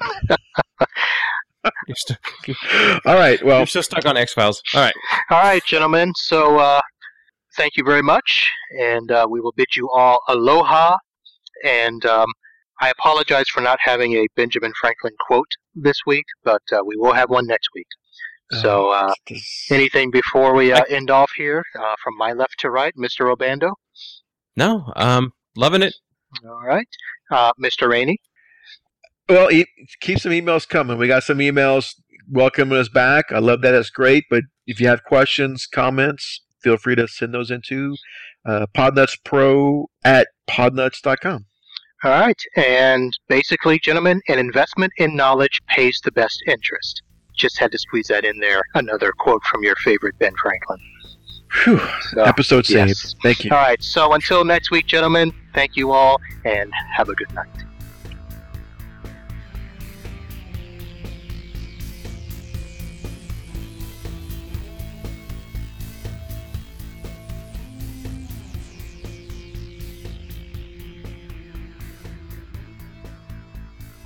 You're, st- All right. Well, you're still stuck on X Files. All right. All right, gentlemen. So uh, thank you very much, and uh, we will bid you all aloha. And um, I apologize for not having a Benjamin Franklin quote this week, but uh, we will have one next week. So uh, anything before we uh, end off here, uh, from my left to right, Mister Obando? No, um, loving it. All right. Uh, Mister Rainey? well, e- keep some emails coming. We got some emails welcoming us back. I love that. That's great. But if you have questions, comments, feel free to send those into uh, podnutspro at podnuts dot com. All right. And basically, gentlemen, an investment in knowledge pays the best interest. Just had to squeeze that in there. Another quote from your favorite Ben Franklin. Whew. So, Episode saved. yes. Thank you. All right. So until next week, gentlemen, thank you all, and have a good night.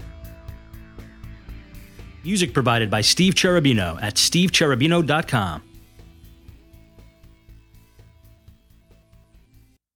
Music provided by Steve Cherubino at steve cherubino dot com.